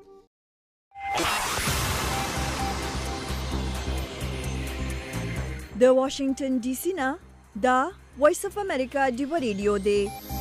د واشنگټن ډي سي نه دا وایس اف امریکا ډیو ریډیو دی.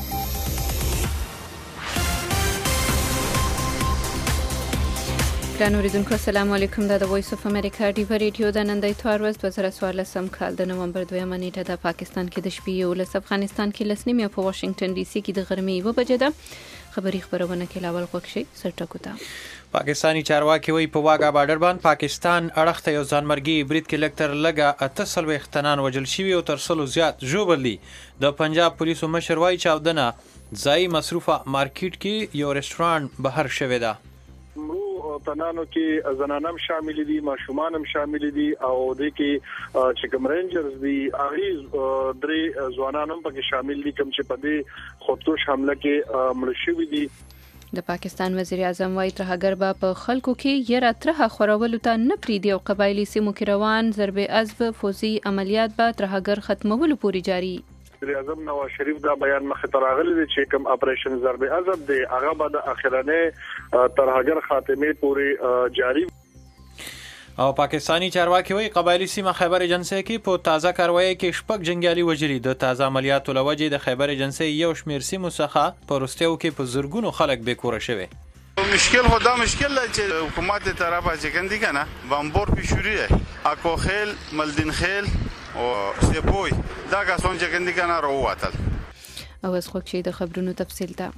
ګران اوریدونکو السلام علیکم. دا د وایس اف امریکا ډیو ریډیو د نن د اتوار ورځ 2014 کال د نومبر 2 نیټه د پاکستان کې د شپې 11 افغانستان کې لسنیم په واشنگټن ډي سي کې د غرمې 1 بجې ده. خبري خبرونه کې لاول خوښي سرټکوتا. پاکستانی چارواکي وی په واګا بارډر باندې پاکستان اړخته یو ځانمرګي برید کې لکتر لګا 98 اختنان وجل شوی او تر سلو زیات ژوبلي. د پنجاب پولیسو مشر وای چاودنه ځای مصروفه مارکیټ کې یو رستوران بهر شوی ده. تنانو کې زنانم شامل دي، ماشومان شامل دي او د کې چې کوم رینجرز دي هغه درې ځوانانم پکې شامل دي کوم چې په دې خودکش حمله کې مړ شوي دي. د پاکستان وزیر اعظم وايي ترهګر به په خلکو کې یره ترها خورولو ته نه پریدي او قبایلی سیمو کې روان ضرب عضب فوزي عملیات به ترهګر ختمولو پورې جاری. وزیر اعظم نواز شریف دا بیان مخ ته راغلی دی چې کوم اپریشن ضرب عضب دی هغه به د اخرنه ترهګر خاتمه پورې جاری. او پاکستانی چارواکي وی قبایلی سیمه خیبر ایجنسی کې په تازه کاروایی کې شپږ جنگیالي وجري. د تازه عملیاتو لوجې د خیبر ایجنسی یو شمیر سیمو څخه په روستیو کې په زرګونو خلک بیکوره شوي. مشکل خدا مشکل دی چې حکومت طرفه چې کندي کنه بمبور پیشوري اکو خیل ملدین خیل او سپوی دا کسان چې کندي کنه راووتل. او از خوښي د خبرونو تفصیل ته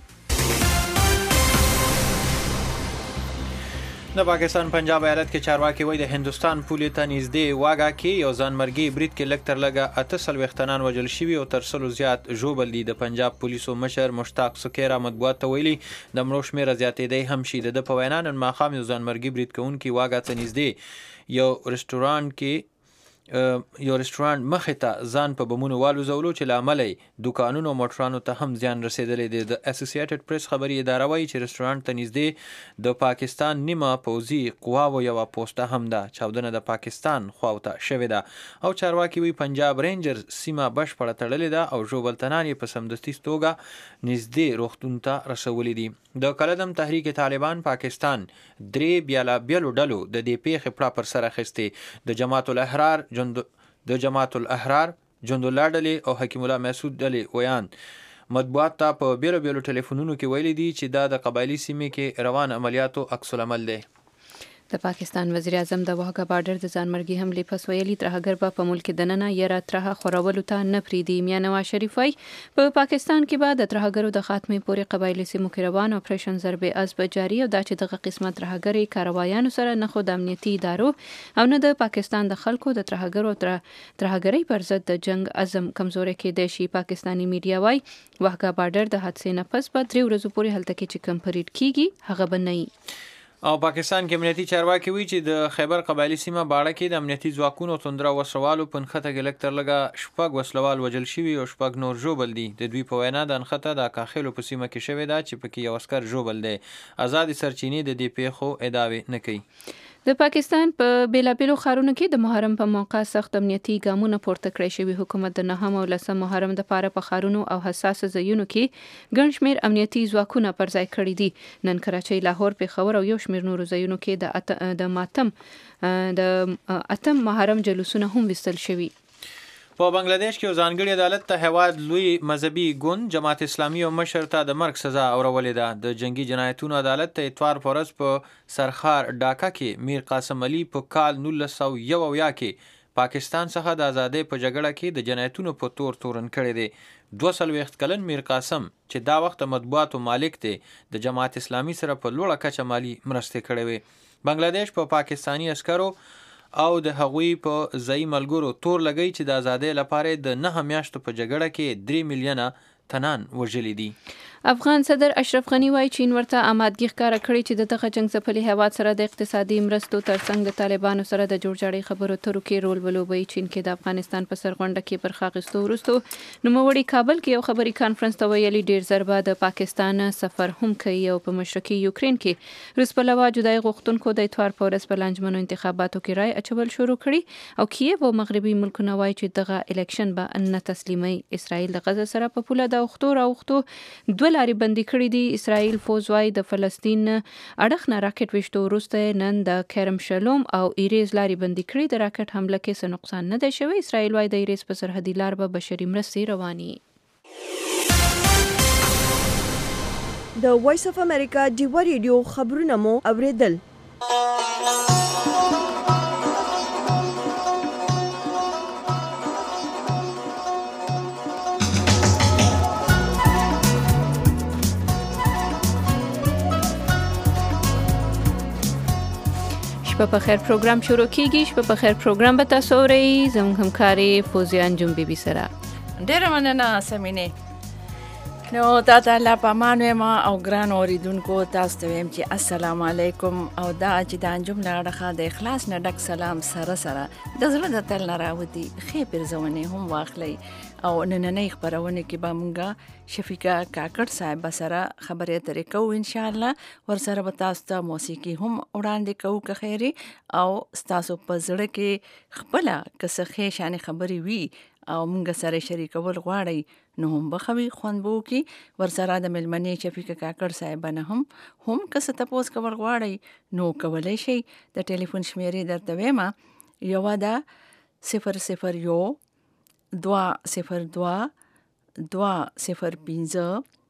د پاکستان پنجاب ایالت کې چارواکي وایي د هندستان پولې ته نږدې واګا کې یو ځانمرګي برید کې لکتر لګا 98 اختنان وجل شوي او تر سلو زیات ژوبل دي. د پنجاب پولیسو مشر مشتاق سکیرا مطبوعات ته ویلي د مړو شمېر زیاتېدی هم شي. د په وینا نن ماښام یو ځانمرګي برید کوونکي واګا ته نږدې یو رستوران مخې ته ځان په بمونو والوزولو چې لامل دکانونو او موټرانو ته هم زیان رسیدلی دی. د اسوسییټډ پریس خبري اداره وایي چې رستوران ته نږدې د پاکستان نیمه پوځي قواو یو پوسټه هم ده. چاودنه د پاکستان خواوته شوې ده او چارواکي وی پنجاب رینجرز سیمه بشپړه تړلې ده او ژوبلتنان په سمدستي توګه نږدې روغتون ته رسولي دي. د کلدم تحریک طالبان پاکستان درې بیلو ډلو د دې پیښې پر سر اخیستې. د جماعت الاحرار جندالله ډلې او حکیم الله مسعود ډلې ویان مطبوعات ته په بیلو ټلیفونونو کې ویلي دي چې دا د قبایلی سیمې کې روان عملیاتو عکس العمل دی. د پاکستان وزیر اعظم د واګا بارډر د ځانمرګي حملې پس ویلي ترهګر به په ملک دننه یره ترها خورولو ته نه پریدي. میا نواز شریف وايي په پاکستان کې به د ترهګرو د خاتمې پورې قبایلی سیمو کې روان اپریشن ضرب عضب جاری او دا چې دغه قسمه ترهګري کاروایانو سره نه خو د امنیتي ادارو او نه د پاکستان د خلکو د ترهګرۍ پر ضد د جنگ عزم کمزوري کېدای شي. پاکستانی میډیا وايي واګا بارډر د حادثې نه پس به 3 ورځې پورې هلته کې چې کم پریډ کیږي هغه به نه وي. او پاکستان کې امنیتي چارواکي وی چې د خیبر قبایلی سیمه باړه کې د امنیتي ځواکونو توندره وسوالو په نخته کې لکتر لګا شپږ وسلوال وجل شوي او شپږ نور ژوبل دي. د دوی په وینا د نخته د کاخلو په سیمه کې شوې ده چې پکې یو عسكر ژوبل دی. آزاد سرچینې د دې پیښو ادعاوې نه کوي. د پاکستان په بیلابیلو ښارونو کې د محرم په موقع سخت امنیتي ګامونه پورته کړی شوي. حکومت د 9 او 10 محرم د پاره په ښارونو او حساس ځایونو کې ګڼ شمېر امنیتي ځواکونه پر ځای کړي دي. نن کراچۍ، لاهور، پېښور او یو شمېر نورو ځایونو کې د اتم محرم جلوسونه هم وستل شوي. په بنگلاديش کې ځانګړي عدالت ته هواد لوی مذهبي ګوند جماعت اسلامي او مشر ته د مرګ سزا اورولې ده. د جنگي جنایتونو عدالت ته اتوار پورز په سرخار ډاکا کې میر قاسم علي په کال 1901 کې پاکستان څخه د ازادۍ په جګړه کې د جنایتونو په تورن کړی دی. 22 کلن میر قاسم چې دا وخت مطبوعاتو مالک دی د جماعت اسلامي سره په لوړه کچه مالی مرستې کړې وي. بنگلاديش په پاکستانی عسکرو او د هغوی په ځای ملګرو تور لګی چې د ازادۍ لپاره د 9 میاشتو په جګړه کې 3 میلیونه تنان وژلي دي. افغان صدر اشرف غنی وايي چین ورته آمادګي ښکاره کړې چې دغه جنگ ځپلي هیواد سره د اقتصادي مرستو ترڅنګ د طالبانو سره د جوړجاړي خبرو اترو کې رول ولوبوي. چین کې د افغانستان په سرغونډه کې برخه اخیستو وروسته نوموړي کابل کې یو خبري کانفرنس ته ویلي ډیر ضربه د پاکستان سفر هم کوي او په مشرقي یوکرين کې روس په لوا جدای غوښتونکو د اتوار په ورځ په لانجمنو انتخاباتو کې رای اچول شروع کړي او کیف او مغربي ملکونه وايي چې دغه الیکشن به نه تسلیمي. اسرائیل د غزه سره په پوله د اوختو 2 لارې بندي کړې دي. اسرائیل فوز وايي د فلسطین اړخ نه راکټ وشتو وروسته نن د کرم شلوم او ایریز لارې بندي کړې. د راکټ حمله کې څه نقصان نه دی شوی. اسرائیل وايي د ایریز په سرحدي لار به بشري مرستې رواني. د وایس اف امریکا ډیوا ریډیو خبرونه مو اوریدل. شپه په خیر پروګرام شروع کیږي. شپه په خیر پروګرام به تاسو اورئ زموږ همکاري فوزیان جون بي بي سره. ډیره مننه سمینه. نو دا د الله په امان ما او ګران اوریدونکو تاسو ته ویم چې السلام علیکم او دا چې د انجام لړخه د اخلاص نه ډک سلام سره سره د زړه د تل نه راوتی خې پرځونه هم واخلي او نننې خبرونه کې به مونږه شفیقه کاکړ صاحب سره خبرې اترې کوو ان شاء الله. ور سره به تاسو ته موسیقي هم وړاندې کوو که خیري او تاسو په زړه کې خپل کسه خې شان خبرې وي او مونږ سره شریکول غواړي نو هم بخوي خوندبو کی ور سره د ملمنې شفیقه کاکړ صاحب نه هم کسه تاسو کول غواړي نو کولای شي. د ټلیفون شمیرې درته وایم یو دا 001 202 205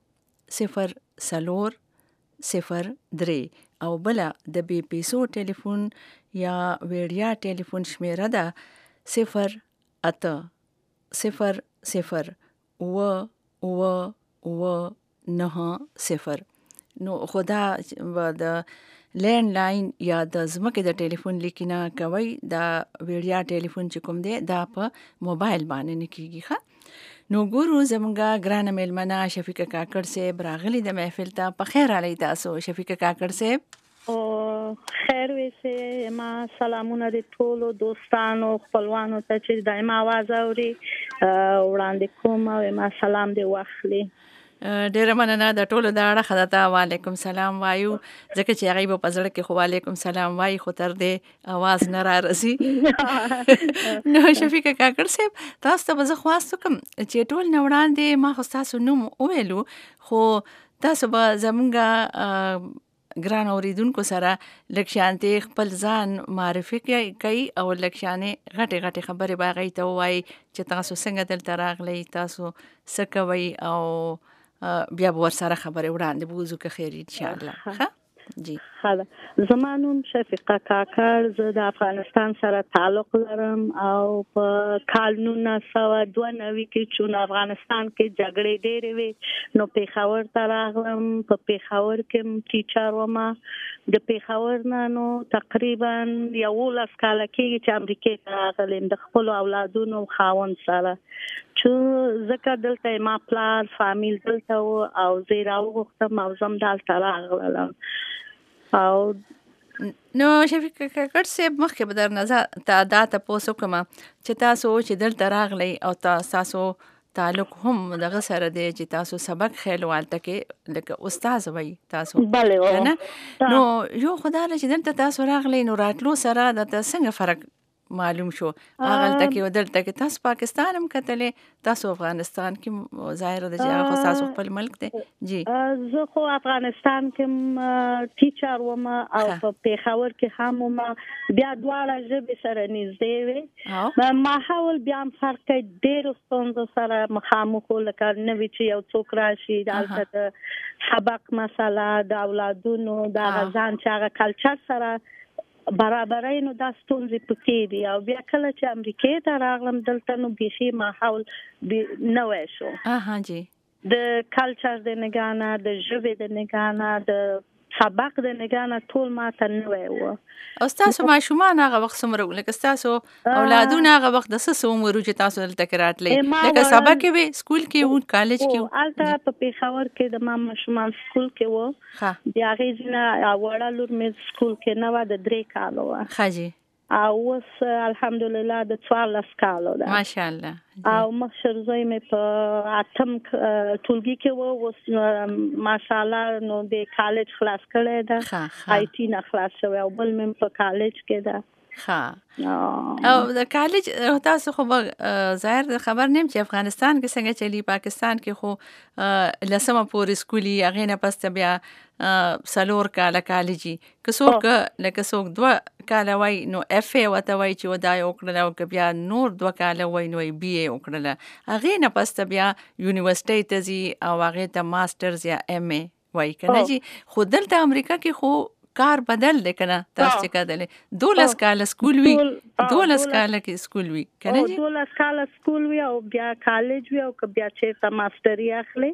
0403 او بلا د بي پیسو ټلیفون یا ویډیا ټلیفون شمیره ده 0800 90. نو خدا د لینډ لاین یا د زمکه د ټلیفون لیکینه کوي دا ویډیا ټلیفون چې کوم دی دا په موبایل باندې نکیږي ښه. نو ګورو زمونږه ګران ملمنه شفیقه کاکړ صاحب راغلی د محفل ته. په خیر علی تاسو شفیقه کاکړ صاحب. او خیر وسه ما سلامونه د ټولو دوستانو خپلوانو ته چې دایمه आवाज اوري وړاندې کوم او ما سلام دی واخلي. ډیره مننه د ټولو د اړه خداته وعلیکم سلام وایو ځکه چې هغه په پزړه کې خو وعلیکم سلام وای خو تر دې आवाज نه را رسي. نو شفیقه کاکړ صاحب تاسو ته زه خواستم چې ټول نه وړاندې ما خو تاسو نوم وویلو خو تاسو به زمونږه ګران اوریدونکو سره لکشانته خپل ځان معرفي کوي او لکشانه غټه خبره باغی ته وای چې تاسو څنګه دلته راغلی تاسو څه کوي او بیا ور سره خبره وړاندې بوزو که خیر ان شاء الله. ها جی خاله زمانون شفیقه کاکړ زه د افغانستان سره تعلق لرم او په کال 1992 کې چې افغانستان کې جګړې ډېرې وي نو پیښور ته راغلم. په پیښور کې ټیچر وم. د پیښور نه نو تقریبا 11 کال کې چې امریکا ته راغلم د خپل اولادونو خاوند سره چې زکه دلته ما پلار فامیل دلته او زیرا وختم او زم دلته راغلم. او نو شفیقه کاکړ صاحب مخکې به در نظر دا تاسو کوم چې تاسو چې دلته راغلی او تاسو تعلق هم دغه سره دی چې تاسو سبق خېلوالته کې لکه استاد وای تاسو بله نو یو خدای چې دلته تاسو راغلی نو راتلو سره د څنګه فرق معلوم شو هغه کې ودلته کې تاسو پاکستان هم کتلې تاسو افغانستان کې ظاهر ده چې هغه تاسو خپل ملک دی. جی زه خو افغانستان کې ټیچر وم او په پیښور کې هم بیا دواړه ژبې سره نږدې وي. ما حاول بیا فرق ډېر ستونزو سره مخامخ لکه نوې چې یو څوک راشي دلته سبق مسله د اولادونو د غزان چې هغه کلچر سره برابرای نو دا ستونزې پکې دي او بیا کله چې امریکا ته راغلم دلته نو بيخي ماحول نوې شو. جی د کلچر د نگانه د ژبې د نگانه د سبق د نگانه ټول ماته نوې و. او تاسو ماشومان هغه وخت سمره لکه تاسو اولادونه هغه وخت د څه عمر چې تاسو دلته کراتلې لکه سبق کې وي سکول کې وو کالج کې وو البته په پیښور کې د ما ماشومان سکول کې وو. بیا غیزنه وړه لور مې سکول کې نه و د 3 کالو و. خاجي او اوس الحمدلله د 14 کالو ده ماشاءالله. او مشر زوی مې په اتم ټولګي کې وو اوس ماشاءالله نو د کالج خلاص کړی ده آی ټی نه خلاص شوی او بل مې په کالج کې ده. ها او د کالج تاسو خو ظاهر خبر نیم چې افغانستان کې څنګه چلی پاکستان کې خو لسمه پورې سکولي هغه نه پس بیا سلور کاله کالجی کڅوک لکه څوک 2 کاله وای نو اف ای وته وای چې ودای وکړل او بیا نور 2 کاله وای نو بی ای وکړل هغه نه پس بیا یونیورسيټي ته زی او هغه ته ماسترز یا ام ای وای کنه جی خو دلته امریکا کې خو کار بدل دی کنه تاسو چې کړل 12 کال سکول وی 12 کال کې سکول وی کنه جی 12 کال سکول وی او بیا کالج وی او بیا چې ماستری اخلي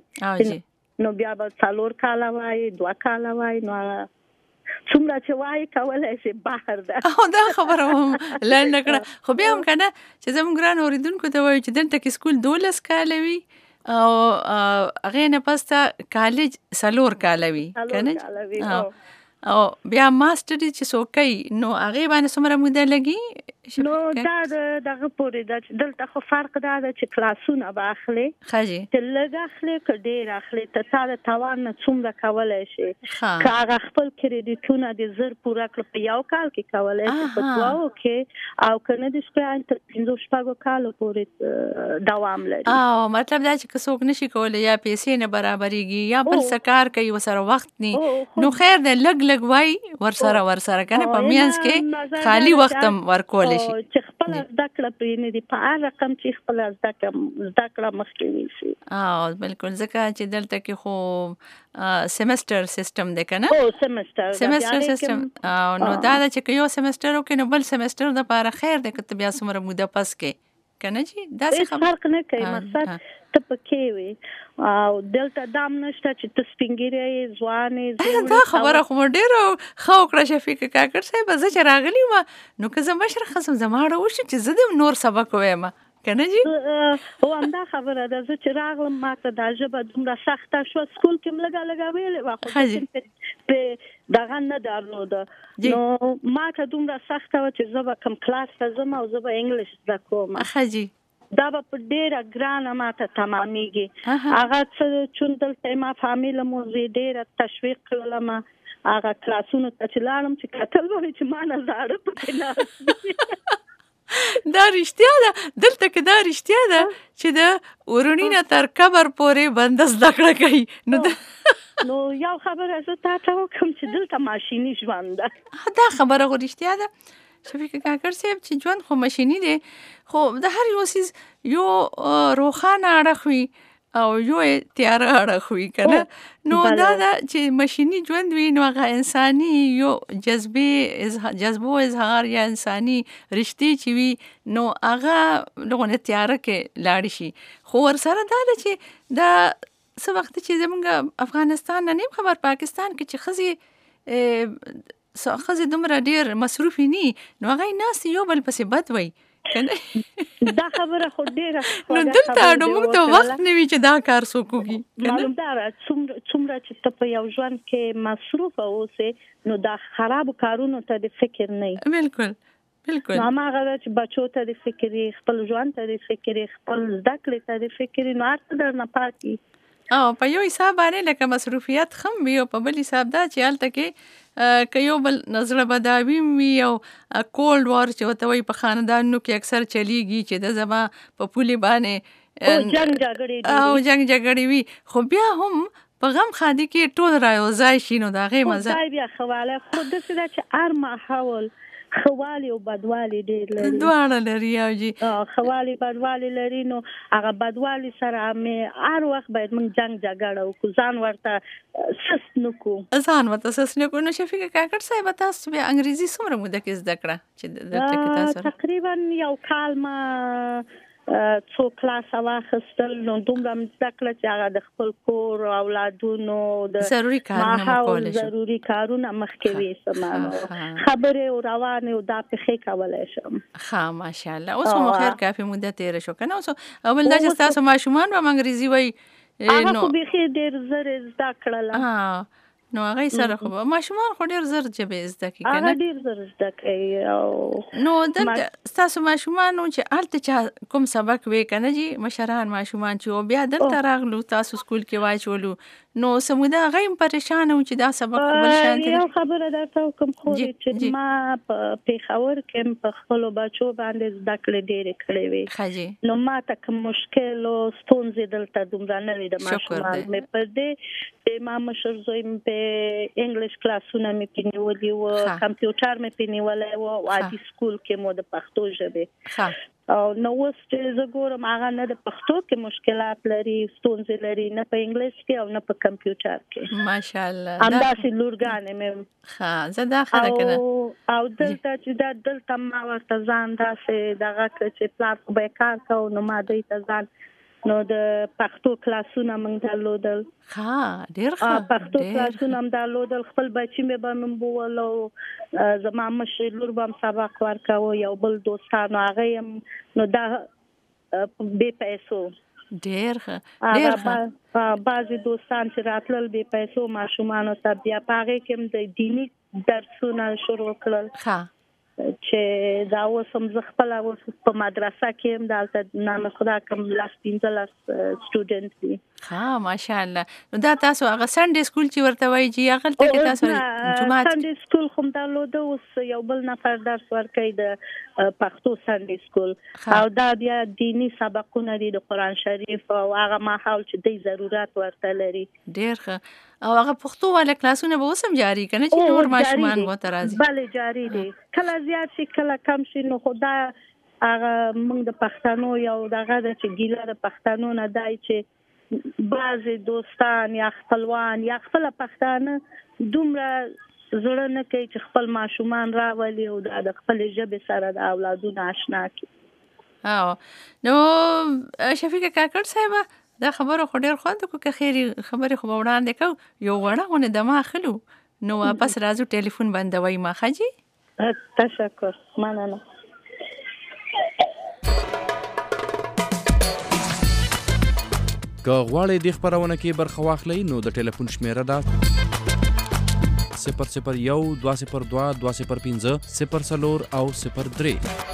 نو بیا به څلور کال وای 2 کال وای نو څومره چې وای کولای شي بهر ده او دا خبره هم لنډ کړه خو بیا هم کنه چې زموږ ګران اوریدونکو ته وایي چې دلته کې سکول 12 کال وی او هغه نه پسته کالج سلور کال وی کنه او بیا ماستری چې څوکۍ نو هغه باندې څومره موده لګي نو دا دغه پورې د دلته خو فرق دا ده چې کلاسونه باخلي خاجي چې لږ اخلي کډیر اخلي ته تا توان نه څومره کولای شي کاغه خپل کریډیټونه د زر پورا کړ په یو کال کې کولای شي په دواو کې او کنه د شپږ تر 15 شپږ کال پورې دوام لري او مطلب دا چې څوک نشي کولای یا پیسې نه برابرېږي یا بل سکار کوي وسره وخت نه نو خیر ده لګ وای ورسره کنه په میانس کې خالی وختم ورکول شي چې خپل ذکر پرې نه دی په هغه رقم چې خپل ذکر مخکې وي او بالکل ځکه چې دلته کې خو سیمستر سیستم دی کنه او سیمستر سیستم نو دا چې یو سیمستر او کې نو بل سیمستر د لپاره خیر دی که بیا څومره موده پس کې کنه جی دا څه فرق نه کوي مقصد ته پکې وي او دلته دام نشته چې تسپینګری ځوانې دا خبره خو ډیره خو کړه شفیق کاکړ صاحب زه چې راغلی ما نو که زه مشر خصم زماړه وشي چې زه د نور سبق وایم کنه جی او همدا خبره ده چې راغلم ماته د ژبه دومره سخته شو سکول کې لګا ویلې واخو په دغه نه درلوده نو ماته دومره سخته و چې زه کم کلاس ته ځم او زه به انګلیش زده کوم خاجي دا په ډیره ګرانه ماته تمامېږي هغه څه چون دلته ما فامیل مو ډیره تشویق کړلم هغه کلاسونو ته چې لاړم چې کتل وای چې ما نه زاړه پکې نه دا رښتیا ده دلته کې دا رښتیا ده چې د ورونینه تر قبر پورې بندس دکړه کوي نو یو خبره زه تاسو کوم چې دلته ماشيني ژوند ده دا خبره غو رښتیا ده شفیق کاکړ صاحب چې ژوند خو ماشيني دی خو د هر یو سیز یو روخانه اړه وي او یو تیار اړه وي کنه نو دا چې ماشيني ژوند وي نو هغه انساني یو جذبو اظهار یا انساني رښتې چې وي نو هغه لغونه تیار کې لاړ شي خو ور سره دا چې دا څه وخت چې زمونږ افغانستان نه خبر پاکستان کې چې خزي دومره ډیر مصروفي ني نو هغه ناس یو بل پسې بد وای کنه دا خبره خو ډیره نو دلته نو موږ ته وخت نه وی چې دا کار وکړي معلوم دا څومره چې ته په یو ژوند کې مصروف اوسې نو دا خراب کارونو ته د فکر نه بالکل نو هغه چې بچو ته د فکر خپل ژوند ته د فکر خپل ذکر ته د فکر نو ارته در نه پاتې او په یو حساب باندې لکه مصروفیت خم وي او په بل حساب دا چې حالت کې کيو بل نظر بداوی وي او کولډ وار چې وته وي په خاندانونو کې اکثر چلیږي چې د زما په پولي باندې جنگ جګړې وي خو بیا هم په غم خادي کې ټول رايوځای شي نو دا غي مزه بیا خواله خود څه چې ار ماحول خوالي او بدوالي ډېر لري دواړه لري او جی خوالي بدوالي لري نو هغه بدوالي سره مې هر وخت باید موږ جنگ جګړه وکړو ځان ورته سست نکو نو شفیق کاکړ صاحب تاسو بیا انګریزي څومره موده کې زده کړه چې دلته کې تاسو تقریبا یو کال ما څو کلاس واخیستل نو دومره مذاکره چې هغه د خپل کور او اولادونو د ضروري کارونه مخکې وسم خبره او روانه او دا په خې کولای شم ها ماشاءالله اوس مو خیر کافي مده تیر شو کنه اوس اول دا چې تاسو ماشومان به انګریزي وای نو به خې ډېر زره زده کړل نو هغه سره خو ماشومان خو ډیر زر جبه زده کی کنه هغه ډیر زر زده کوي او نو دلته تاسو ماشومان چې الته کوم سبق وې کنه جی مشران ماشومان چې بیا دلته راغلو تاسو سکول کې واچولو نو سمودا غیم پریشان و چې دا سبق بل شان یو خبره درته کوم خو چې ما په پیښور کې په خپل بچو باندې زده کړې ډېرې کړې وې خاجي نو ما ته کوم مشکل او ستونزې دلته دومره نه وې د ماشومان مې پر دې ما مشر زوی په انګلیش کلاسونه مې پینولي او کمپیوټر مې پینولای او عادي سکول کې مو د پښتو ژبه او نو اوس چې زه ګورم هغه نه د پښتو کې مشکلات لري ستونزې لري نه په انګلیش کې او نه په کمپیوټر کې ماشاءالله همداسې لورګانې مې ها زه دا خبره کنه او دلته چې دلته ما ورته ځان داسې دغه چې پلان به کار کوو نو ما دوی ته ځان نو د پښتو کلاسونه موږ درلودل ها ډیر ښه پښتو کلاسونه هم درلودل خپل بچی مې به من بولو زما مشر لور به هم سبق ورکاوه یو بل دوستانو هغه هم نو دا بې پیسو ډیر ښه بعضې دوستان چې راتلل بې پیسو ماشومانو ته بیا په هغې کې هم د دیني درسونه شروع کړل چې دا اوس هم زه خپله اوس په مدرسه کې هم دلته نام خدا کوم 15 سټوډنټ دي ها ماشاءالله نو دا تاسو هغه سنډے سکول چې ورته وایي چې هغه ته کې تاسو جمعه سنډے سکول کوم درلوده اوس یو بل نفر درس ورکوي د پښتو سنډے سکول او دا بیا دینی سبقونه دي د قرآن شریف او هغه ماحول چې د ضرورت ورته لري ډیر ښه او هغه پښتو والا کلاسونه به اوس هم جاری کنه چې نور ماشومان مو ترازی بله جاری دي کله زیات شي کله کم شي نو خدا هغه موږ د پښتنو یو دغه د چې ګیله د پښتنو نه دی چې بعضې دوستان یا خپلوان یا خپل پښتانه دومره زړه نه کوي چې خپل ماشومان راولي او د خپل ژبې سره د اولادونو آشنا کړي نو شفیقه کاکړ صاحبه دا خبره خو ډېر خوند کو که خیری خبره خو وړاندې کو یو غړغونه د ما خلو نو واپس راځو ټلیفون بندوي ما خاجي تشکر مننه که غواړئ د خبرونه کې برخه واخلئ نو د ټلیفون شمیره ده 001 202 205 04 او 03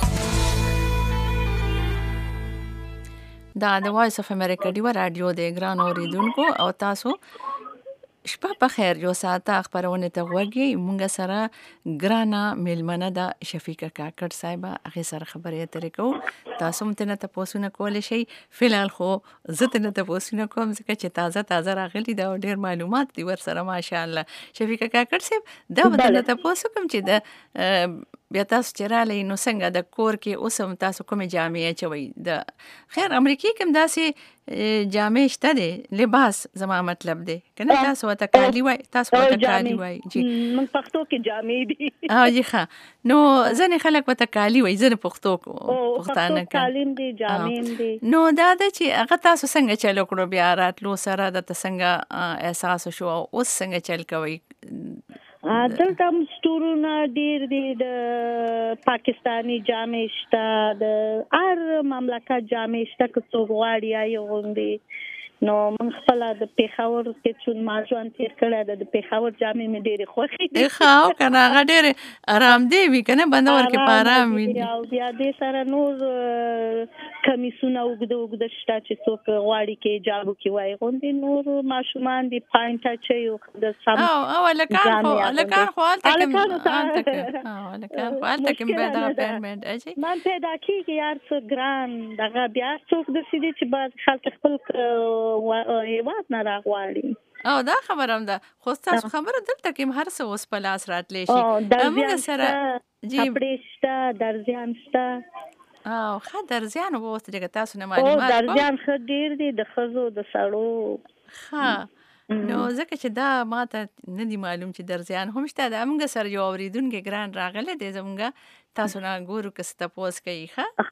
دا د وایس اف امریکا دی رادیو د ګران اوریدونکو او تاسو شپه په خیر یو ساعته خبرونه ته وګورئ مونږ سره ګرانا میلمنه د شفیقه کاکړ صاحب هغه سره خبرې اترې کوو تاسو مته نه تاسو نه کولای شئ فلحال خو زه ته نه تاسو نه کوم ځکه چې تازه راغلي دا ډېر معلومات دي ور سره ماشاءالله شفیقه کاکړ صاحب دا ودل تاسو کوم چې د بیا تاسو چې راغلی نو څنګه د کور کې اوس هم تاسو کومې جامې اچوئ د خیر امریکای کوم داسې جامې شته دی لباس زما مطلب دی کنه تاسو ته کالی وای تاسو ته کالی وای جی من پښتو کې جامې دي جی ښه نو ځنې خلک وته کالی وای ځنې پښتو پښتانه کالیم دي جامې دي نو دا د چې هغه تاسو څنګه چلو کړو بیا راتلو سره د څنګه احساس شو اوس څنګه چل کوي دلته هم سټورونه ډېر دي د پاکستاني جامې شته د هر مملکت جامې شته که څوک غواړي یا یې غوندې نو من خپله د پېښور کې چون ما ژوند تېر کړی د پېښور جامې مې ډېرې خوښې دي ښه او که نه هغه ډېرې ارامدې وي که نه بندور کې په ارام وي او بیا دې سره نور کمیسونه اوږده اوږده شته چې څوک غواړي کې حجاب وکړي وایي غوندې نور ماشومان دي پاینټ اچوي د سم او هلکان خو هلته کې بیا دغه پیرمنټ اچي من پیدا کېږي هر څه ګران دغه بیا هر څوک داسې دي چې بعض خلک خپل هیواد نه راغواړي او دا خبره هم ده خو تاسو خبره دلته کې هر څه اوس په لاس راتلی شي موږ سره کپړې شته درزیان شته او ښه درزیان به اوس دغه تاسو نه معلومات درزیان ښه ډېر دي د ښځو د سړو ښه نو ځکه چې دا ماته نه دي معلوم چې درزیان هم شته د موږ سره یو اورېدونکی ګران راغلی دی زموږ تاسو نه ګورو که څه تپوس کوي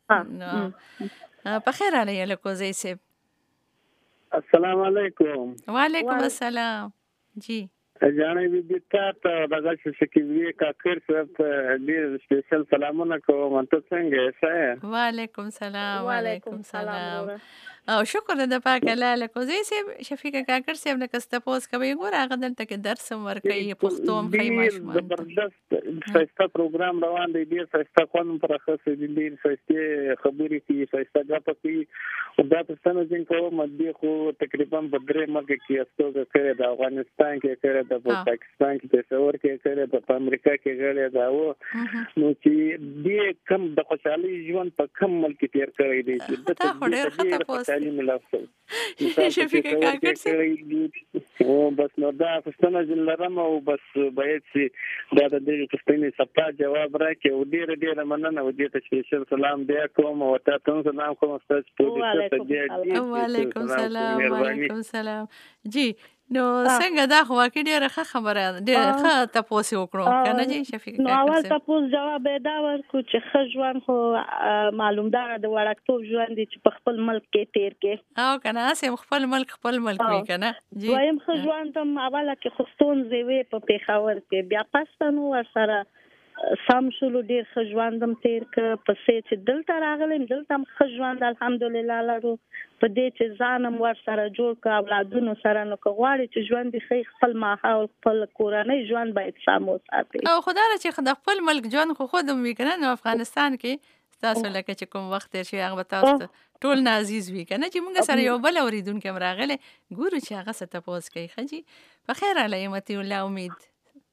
ښه په خیر راغلی هلکو زی صاحب السلام علیکم وعلیکم السلام جی جانې دې ته دغه څه کې وی کاکر صاحب ډیر سپیشل سلامونه کوم ته څنګه یې؟ وعلیکم سلام. وعلیکم سلام او شکر د پاک الله کوزي سي شفیق کاکر صاحب نه کسته پوس کوي ګور هغه دلته کې درس ورکوي پښتو خی ماشومان زبردست ښایسته پروګرام روان دی ډیر ښایسته قانون پر اساس دي ډیر ښایسته خبرې کوي ښایسته غاټه کوي او دا څنګه چې کوم مدي خو تقریبا په درې ملک کې استوګه کړی د افغانستان کې کړی د پاکستان کې پېښور کې کړی د امریکا کې کړی دا و نو چې دې کم د خوشحالي ژوند په کم ملک تیر کړی دی چې تعلیم لاسته شفیق کاکر صاحب او بس نو دا پښتنه جنلرم او بس باید چې دا د دې پښتنې سپتا جواب راکړي او ډیر مننه او دې ته سپیشل سلام بیا کوم او تاسو سلام کوم تاسو په وعلیکم سلام. وعلیکم سلام. جی نو څنګه دا خو کې ډیره ښه خبره ډیره ښه تاسو وکړو کنه جی شفیق نو اول تاسو جواب دا ورکو چې خجوان خو معلوم ده د وړکتوب ژوند چې په خپل ملک کې تیر کې او کنه سم خپل ملک وی کنه جی وایم خجوان تم اوله کې خستون زوی په پیښور کې بیا پښتنو ور سره سم شلو ډیر خجواندم تیر ک پسې چې دلته راغلم دلته خجواند الحمدلله لرو په دې چې ځانم ور سره جوړ ک اولادونو سره نو غواړي چې ژوند دې خپل ماحول خپل کورنۍ ژوند باید سمو ساتي او خدای چې خپل ملک ژوند خو خودم وی کنه نو افغانستان کې تاسو لکه چې کوم وخت شي هغه تاسو ټول نازیز وی کنه چې موږ سره یو بل اوریدونکو راغله ګورو چې هغه ست تاسو کوي خجی په خیر علی متي الله امید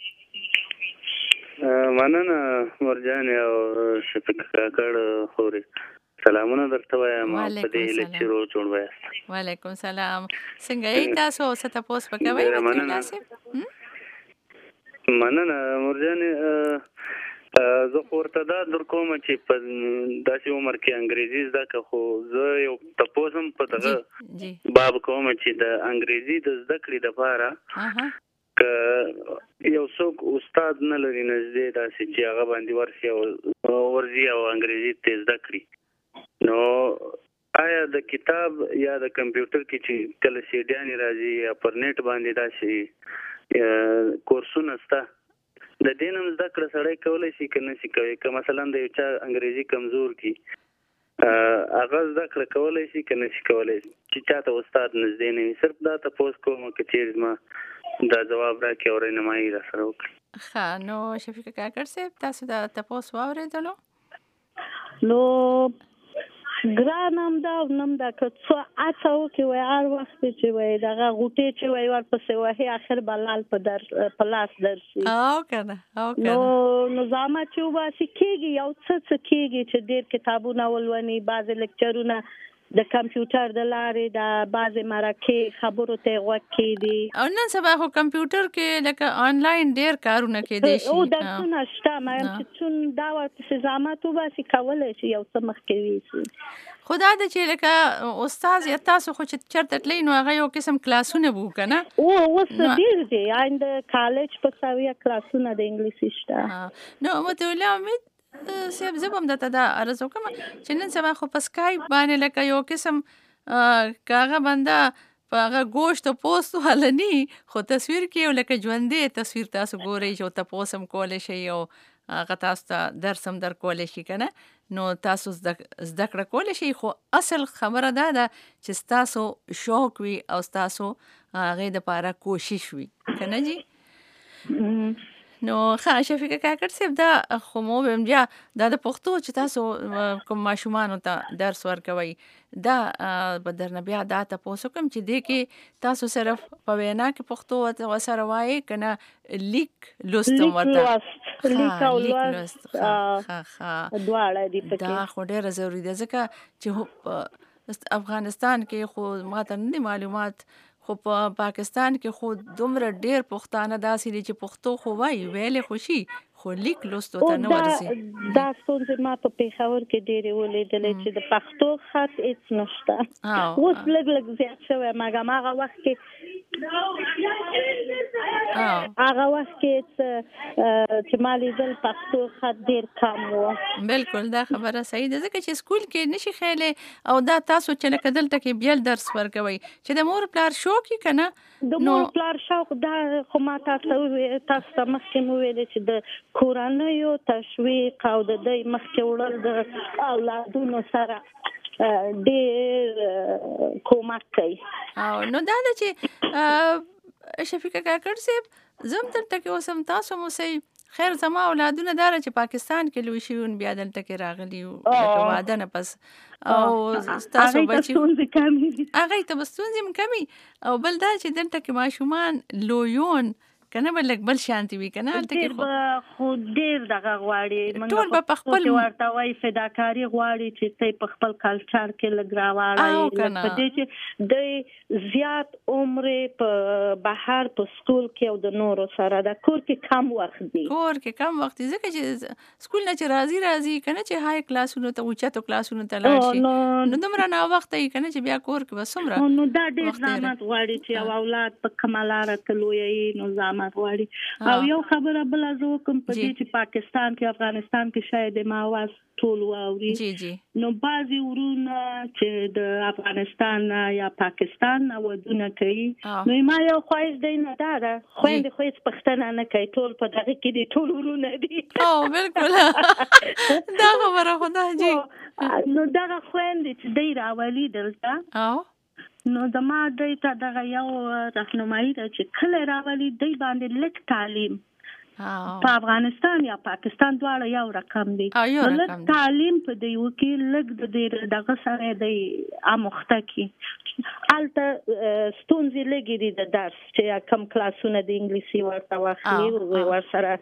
مننه مرجان او شفیق کاکر خوري سلامونه درته وایم په دې لیکچر جوړ وای. وعلیکم سلام. څنګه یې تاسو ست پوس پکوي مننه مرجان زه ورته دا در کوم چې په داسې عمر کې انګریزي زده خو زه یو تاسو هم په دغه باب کوم چې د انګریزي د زده کړې لپاره یو څوک استاد نه لري نږدې داسې چې هغه باندې ورزي او انګریزي تیز زده کړي نو آیا د کتاب یا د کمپیوټر کې چې کله سیډیانې راځي یا پر نیټ باندې داسې کورسونه شته د دې نوم زده کړه سړی کولی شي که نه شي کوي که مثلا د یو چا انګریزي کمزور کی هغه زده کړه کولی شي که نه شي کولی چې چاته استاد نږدې نه وي صرف دا تپوس کوم که چیرې زما دا جواب راکړي او رهنمایي را سره وکړي. ښه نو شفیق کاکر صاحب تاسو دا تپوس واورېدلو نو ګرانم دا نم دا که څه اڅه وکړي وای هر وخت چې وای دغه غوټې چې وای ورپسې وهي اخر بلال په لاس درشي او کنه نو زعما چې وباسي کېږي یو څه کېږي چې ډېر کتابونه ولوني بعضې لیکچرونه د کمپیوټر د لارې د بعضې مرکې خبرو ته غوږ کېدي او نن سبا خو کمپیوټر کې لکه آنلاین ډېر کارونه کېدی شي او درسونه شته مګر چې چون دا ورپسې زحمت وباسي کولی شي یو څه مخکې ویسي خو دا د چې لکه استاد یا تاسو خو چې چېرته تلئ نو هغه یو قسم کلاسونه به که نه اوس ډېر دی د کالج په سویه کلاسونه د انګلیسي شته نو متوله امید صاحب زه به هم درته دا عرض وکړم چې نن سبا خو په سکایپ باندې لکه یو قسم که هغه بنده په هغه ګوشت او پوست حالني خو تصویر کې یو لکه ژوندی تصویر تاسو ګورئ چې تپوس هم کولی شئ او هغه تاسو ته درس هم در کولی شي که نه نو تاسو زده کړه کولی شئ خو اصل خبره دا ده چې ستاسو شوق وي او ستاسو هغې دپاره کوشش وي که نه جي نو ښه شفیق کاکر صاحب دا خو مو ویم بیا دا د پښتو چې تاسو کوم ماشومانو ته درس ورکوئ دا به درنه بیا دا تپوس وکړم چې دې کې تاسو صرف په وینا کې پښتو ورسره وایئ که نه لیک لوست هم ورته لیک او لوست دواړه دي پکې دا خو ډېره ضروري ده ځکه چې افغانستان کې خو ماته نه دي معلومات خو په پاکستان کې خو دومره ډېر پښتانه داسې دي چې پښتو خو وایي ویلې خو شي خو لیک لوستو ته نه ورسي دا ستونزې ما په پېښور کې ډېرې ولیدلې چې د پښتو خط هېڅ نشته اوس لږ زیات شوی مګر هغه وخت کې هغه وخت کې چې مالي دل پښتو خط ډیر کم و. بالکل دا خبره صحیح ده ځکه چې سکول کې نشي خېلې او دا تاسو چې لکه دلته کې بیل درس ورکوي چې د مور پلار شوق کنه د مور پلار شوق دا خو ما تاسو مخکې مو ویل چې د کورنیو تشویق او د دې مخکې وړل د اولادونو سره ډېر کومک کوي. او نو دا چې شفیقه کاکړ صاحب زم دلته کې اوسم تاسو مو سي خیر زما اولادونه دار چې پاکستان کې لوي شيون بیا دلته کې راغلي او واده نه پس او تاسو بچي هغه ته بستونځم کمی او بل دا چې دلته کې ماشومان لویون کنه بل شانتي وي کنه ته خو ډیر دغه غواړي ټول په خپل ورته وای فداکاری غواړي چې ته په خپل کلچر کې لګراوړای په دې چې د زیات عمر په بهر په سکول کې او د نورو سره د کور کې کم وخت دی ځکه چې سکول نه چې راځي کنه چې هاي کلاسونو ته اوچته کلاسونو ته لاشي نو دمره نه وخت یې کنه چې بیا کور کې وسمره نو دا ډیر زحمت غواړي چې اولاد په کمالاره تلوي نو غواړي او یو خبره بل از کوم په دې چې پاکستان کې افغانستان کې شاید ما واس ټول واوري نو بعضی ورونه چې د افغانستان یا پاکستان ودونه کوي نو ما یو خواهش دی نه دا خويند خو هیڅ پښتنه نه کوي ټول په دغه کې دي ټول ورونه دي او بالکل دا خبره خدا جی نو دا خويند چې دی راولي دلته نو د ما دوی ته دغه یو راهنمایي ده چې کله راولي دوی باندې لږ تعلیم په افغانستان یا پاکستان دواړه یو رقم دي لږ تعلیم په دی وکي لږ د دې دغه سره دی اموخته کی الته ستونزې لګي دي د درس چې کم کلاسونه د انګلیسي ورته واخلي ور سره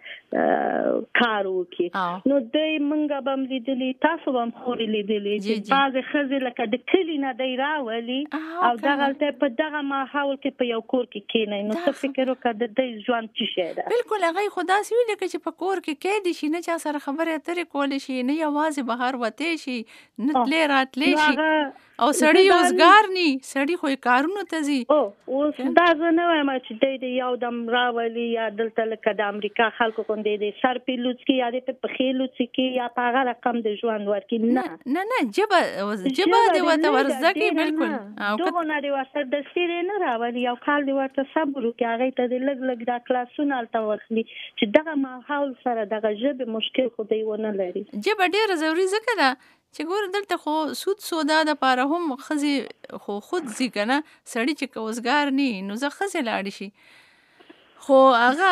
کار وکي نو دوی منګه بم لیدلی تاسو هم خوري لیدلی چې بعض خزې لکه د کلی نه دی راولي او دغه په دغه ماحول کې په یو کور کې کینای نو څه فکر وکړه د ژوند چې شه ده بالکل هغه خدا سوي لکه چې په کور کې کې دي شي نه چا سره خبره اترې کول شي نه یوازې بهر وته شي نه تلې راتلې شي او سړی اوسګار ني سړی خو کارونو ته زی اوس دا نه وایم چې د یو دم راولي یا دلته لکه د امریکا خلکو کوندې د سر پیلوت کې یا د په خېلوت کې یا په هغه رقم د ژوند ورکی نه جبه دی وته ورزګي بالکل او دغه نه دی وسه د سیرې نه راولي یو کال دی ورته صبر وکړي هغه ته د لګ د کلاسونه الته ورخلي چې دغه ماحول سره دغه ژبه مشکل خو دی ونه لري جبه ډیره ضروری ځکه ده چې ګور دلته خو سود سودا د پاره هم خزي خو خود زی کنه سړی چې کوزګار ني نو زه خزي لاړ شي خو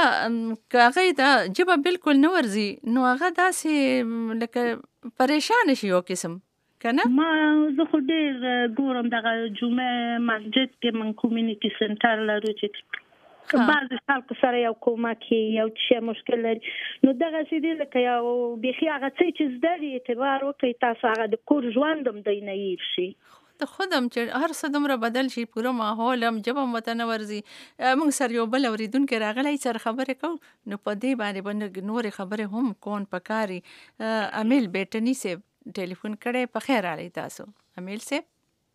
هغه دا جبه بالکل نه ورزي نو هغه داسې لکه پریشان شي یو قسم کنه ما زه خو ډیر ګورم دغه جمعه مسجد کې من کمیونټي سنټر لرو چې بعض خلکو سره یو کومک یو څه مشکل لري نو دغه سیدی لکه یو بيخي هغه چې زدري اعتبار وکړي تاسو هغه د کور ژوندم دی نه شي ته خودم چې هر څه دومره بدل شي پوره ماحول هم جبه متنورزي موږ سره یو بل اوریدونکو راغلی سره خبرې کو نو په دې باندې نور خبرې هم کون پکاري امیل بیٹنی سے ټلیفون کړي په خیر علي تاسو امیل سے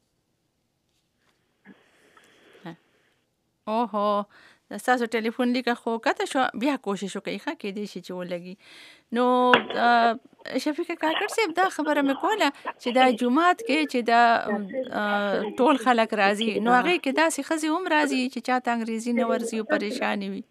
اوهو تاسو ټلیفون لیکه خو کته شو بیا کوشش وکړئ ښه کې دې شي چې ولګي نو شفیقه کاکړ صاحب دا خبره مې کوله چې دا جمعات کې چې دا ټول خلک راځي نو هغه کې داسې خزي هم راځي چې چاته انګریزي نه ورزي او پریشانی وي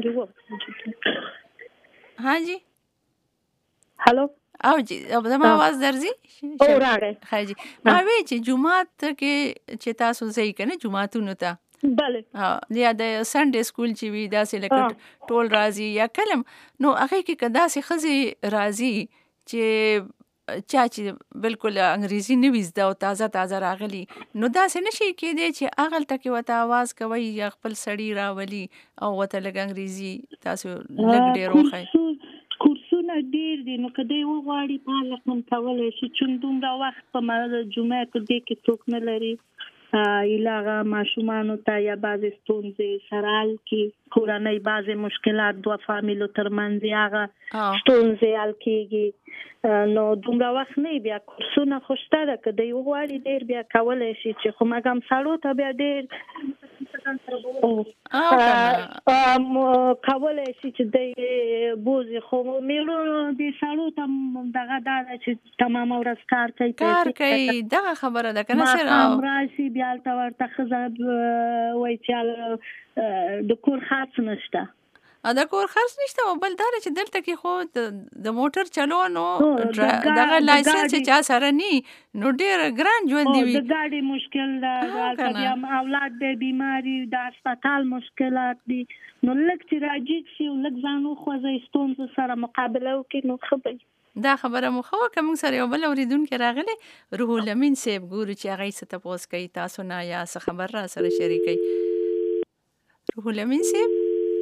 ها جی هالو او جی اب زما आवाज درځي او راغی ها جی ما وی چې جمعات کې چې تاسو ځای کنه جمعاتونو ته بله یا د سنډے سکول چې وی داسې لکه ټول راځي یا کلم نو هغه کې کدا سي خزي راځي چې چې بالکل انګریزي نه وزدا او تازه راغلي نو داسې نشي کېدی چې اغل ټکی وته आवाज کوي یا خپل سړی راولي او وته لګ انګریزي تاسو لګ ډیرو خای کورسونه ډیر دي نو کدی وغواړي په لکه کولای شي چې دومره وخت په ماده جمعه کې څوک نه لري ایلاغه ماشومانو ته یا بعض ستونزې سرال کې کورنۍ بعض مشکلات دوه فامیلو ترمنځ هغه ستونزې حل کېږي نو دومره وخت نه بیا کورسونه خوشته ده که دی وغواړي ډېر بیا کولی شي چې خو مګم سړو ته بیا ډېر کولای شي چې د بوزي خو میړونو د سړو ته دغه دا چې تمام ورځ کار کوي دغه خبره ده کنه سره راشي بیا ته ورته خزه وای چې د کور خاص نشته د کور خرڅ نشته او بل دا چې دلته کې خو د موټر چلونو دغه لایسنس چې چا سره ني نو ډېر ګران ژوند دی د ګاډي مشکل ده بیا اولاد د بیماری د هسپتال مشکلات دي نو لږ چې راځي چې لږ ځانو خوځي ستونزو سره مقابله وکړي نو خبري دا خبره مو خو کوم سره یو بل اوریدونکو راغله روح الامین صاحب ګورو چې هغه څه تاسو کوي تاسو نه یا څه خبر را سره شریکي روح الامین صاحب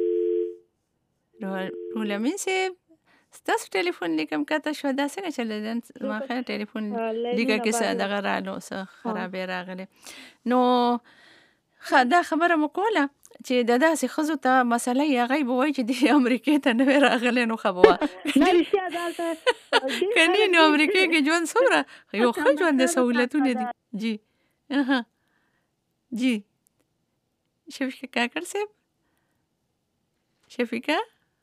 روح الامین صاحب ستاسو ټلیفون لیکم کته شو دا څنګه چلیدل ما خیر ټلیفون لیکه کې څه دغه رالو څه خرابې راغله نو دا خبره مو کوله چې د داسې ښځو ته مسله یې هغه به وایي چې د امریکې ته نه راغلی نو ښه به وه که نه نو امریکې کې ژوند څومره یو ښه ژوند د سهولتونه دي جی جی شفیقه کاکړ صاحب شفیقه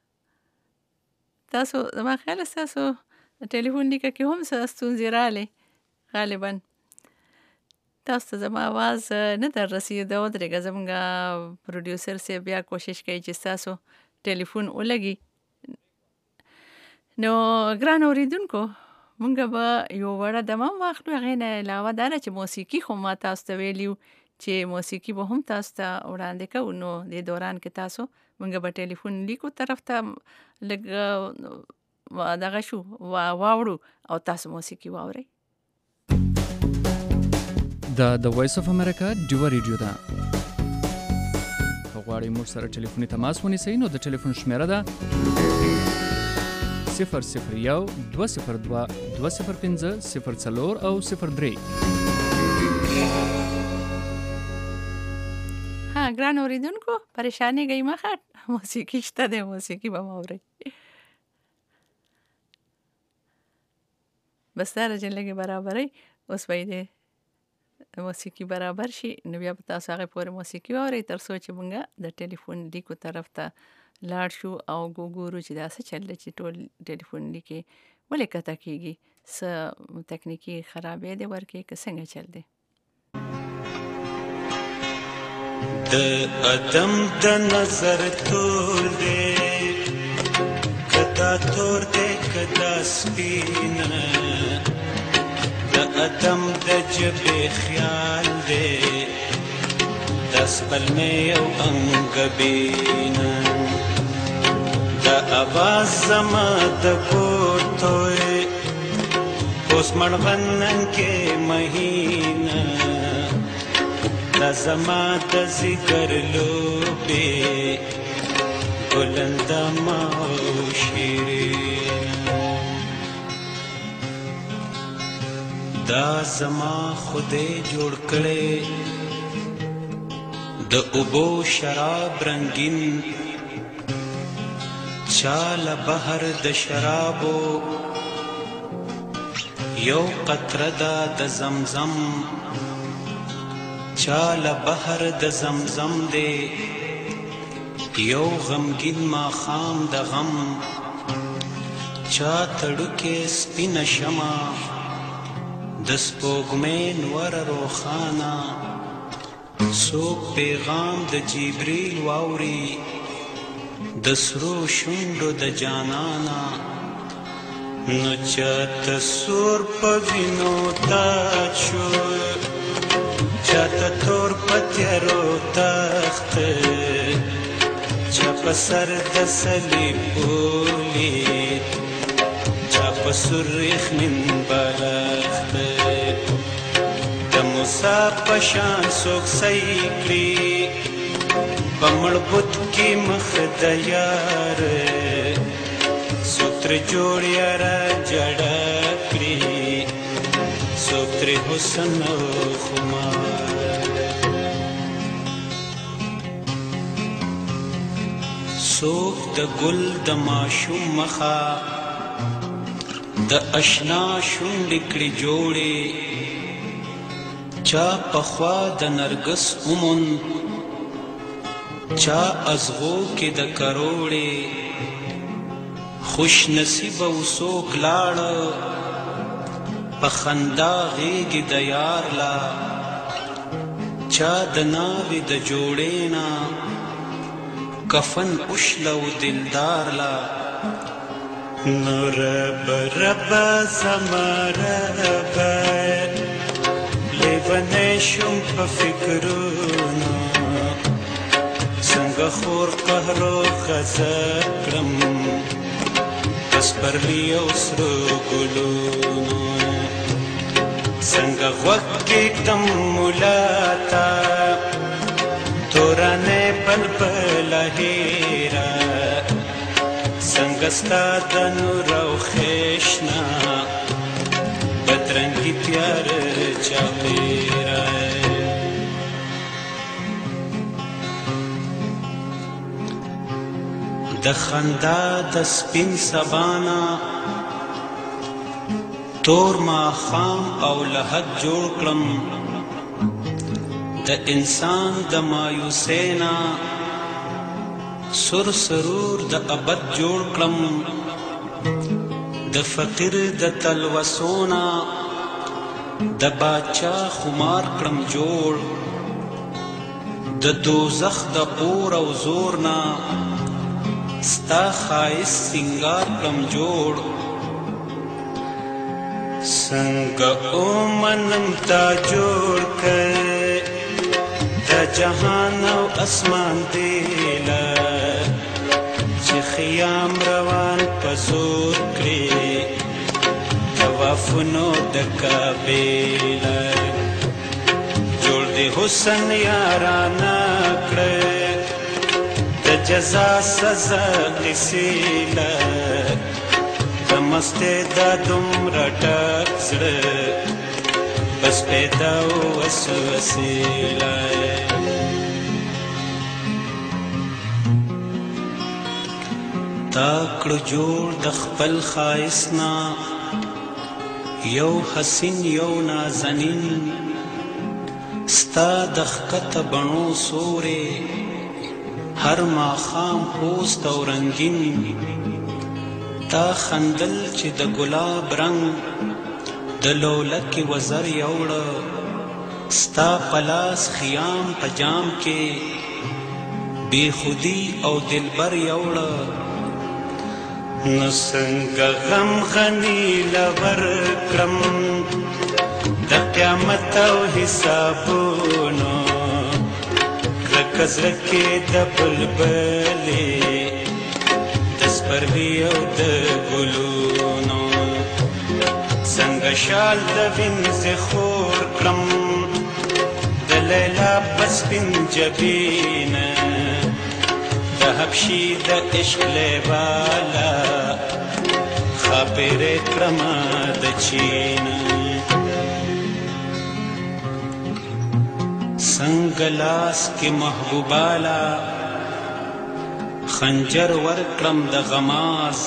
تاسو زما خیال ستاسو ټلیفون لیکه کې هم څه ستونزې راغلې غالبا تاسو ته زما आवाज نه در رسیده ودرېږه زموږ پروډیوسر صاحب بیا کوشش کوي چې ستاسو ټلیفون ولګي نو ګران اورېدونکو موږ به یو وړه دمه واخلو هغې نه علاوه دا ده چې موسیقي خو ما تاسو ته ویلي چې موسیقي به هم تاسو ته وړاندې کوو نو دې دوران کې تاسو موږ به ټلیفون لیکو طرف ته لږ دغه شو واوړو او تاسو موسیقي واورئ د وایس اف امریکا ډیو ریډیو ده غواړئ موږ سره ټلیفوني تماس ونیسئ نو د ټلیفون شمیره ده 001 202 205 04 او 03 ګران اوریدونکو پریشانی گئی مخه موسیقي شته ده موسیقي به موري بس دا رجلګي برابرې اوس وایي موسیقي برابر شي نو بیا تاسو هغه پورې موسیقي اورئ تر څو چې مونږ د ټلیفون لیکو طرف ته لاړ شو او ګورو چې دا څه چل چې ټول ټلیفون لیکي ولې کته کیږي څه تکنیکی خرابې دي ورکه که څنګه چل دی د ادم د نظر تور دی کدا تور دی کدا سپینه د ادم د جبې خیال دی دس پلمې او انګبینه د اواز زما د کوټوي اوس مړغنن کې مهینه د زما د ذکر لوبې بلند ما شیرین دا زما خدای جوړ کړي د اوبو شراب رنگین چاله بهر د شرابو یو قطره دا د زمزم چاله بهر د زمزم دی یو غمگین ما خام د غم چا تړوکې سپینه شمع د سپوږمۍ نور روښانه څوک پیغام د جبریل واوري د سرو شونډو د جانانا نو چاته سور په وینو تاج شو چاته تور په تیارو تخته چا په سر د صلیب ولید چا په سور یخنین بالښته د موسی په شان څوک صحیح کړي په مړبوت کې مخ د یار څوک ترې جوړ یاره جړه کړي څوک ترې حسن او خمار څوک د ګل د ماشوم مخه د اشنا شونډې کړي جوړې چا پخوا د نرګس اومون چا ازغو کې د کروڑې خوش نصیب او څوک لاړه په خندا غېږې د یار لا چا د ناوې د جوړې نه کفن اوشلو دلدار لا نو رب رب زما رب لیونی شم په فکرونو څنګه خور قهر و غضب کړم پس پرلی او سرو ګلونو څنګه غوږ کېږدم ملا ته تورانې بلبله هېره څنګه ستا د نور او خېشنا بدرنګي تیاره چاپېره د خندا د سپین سبانا تور ماښام او لحد جوړ کړم د انسان د مایوسینا سر سرور د ابد جوړ کړم د فقیر د تلوسونا د باچا خمار کړم جوړ د دوزخ د اور او زورنا ستا خایس سنگار کړم جوړ څنګه اومنم تا جوړ کړ د جهان او اسمان دیله چې خیام روان په زور کړې طوافونو د کعبې له جوړ دې حسن یارانه کړه د جزا سزا قصې له د مستې دا دومره ډک زړه بس پیدا وسوسې له تا کړو جوړ د خپل ښایستنا یو حسین یو نازنین ستا د ښکته بڼو سورې هر ماښام پوست او رنګین تا خندل چې د ګلاب رنګ د لولکې وزر یوړه ستا په لاس خیام په جام کې بې خودي او دلبر یوړه نو څنګه غم غني لور کړم د قیامت او حسابونو کرکه زړه کې د بلبلې د سپرلي او د ګلونو څنګه شال د وینځې خور کړم د لیلا په سپین جبینه د حبشي د عشق لیواله خاپېرې کړمه د چین څنګه لاس کې محبوباله خنجر ورکړم د غماز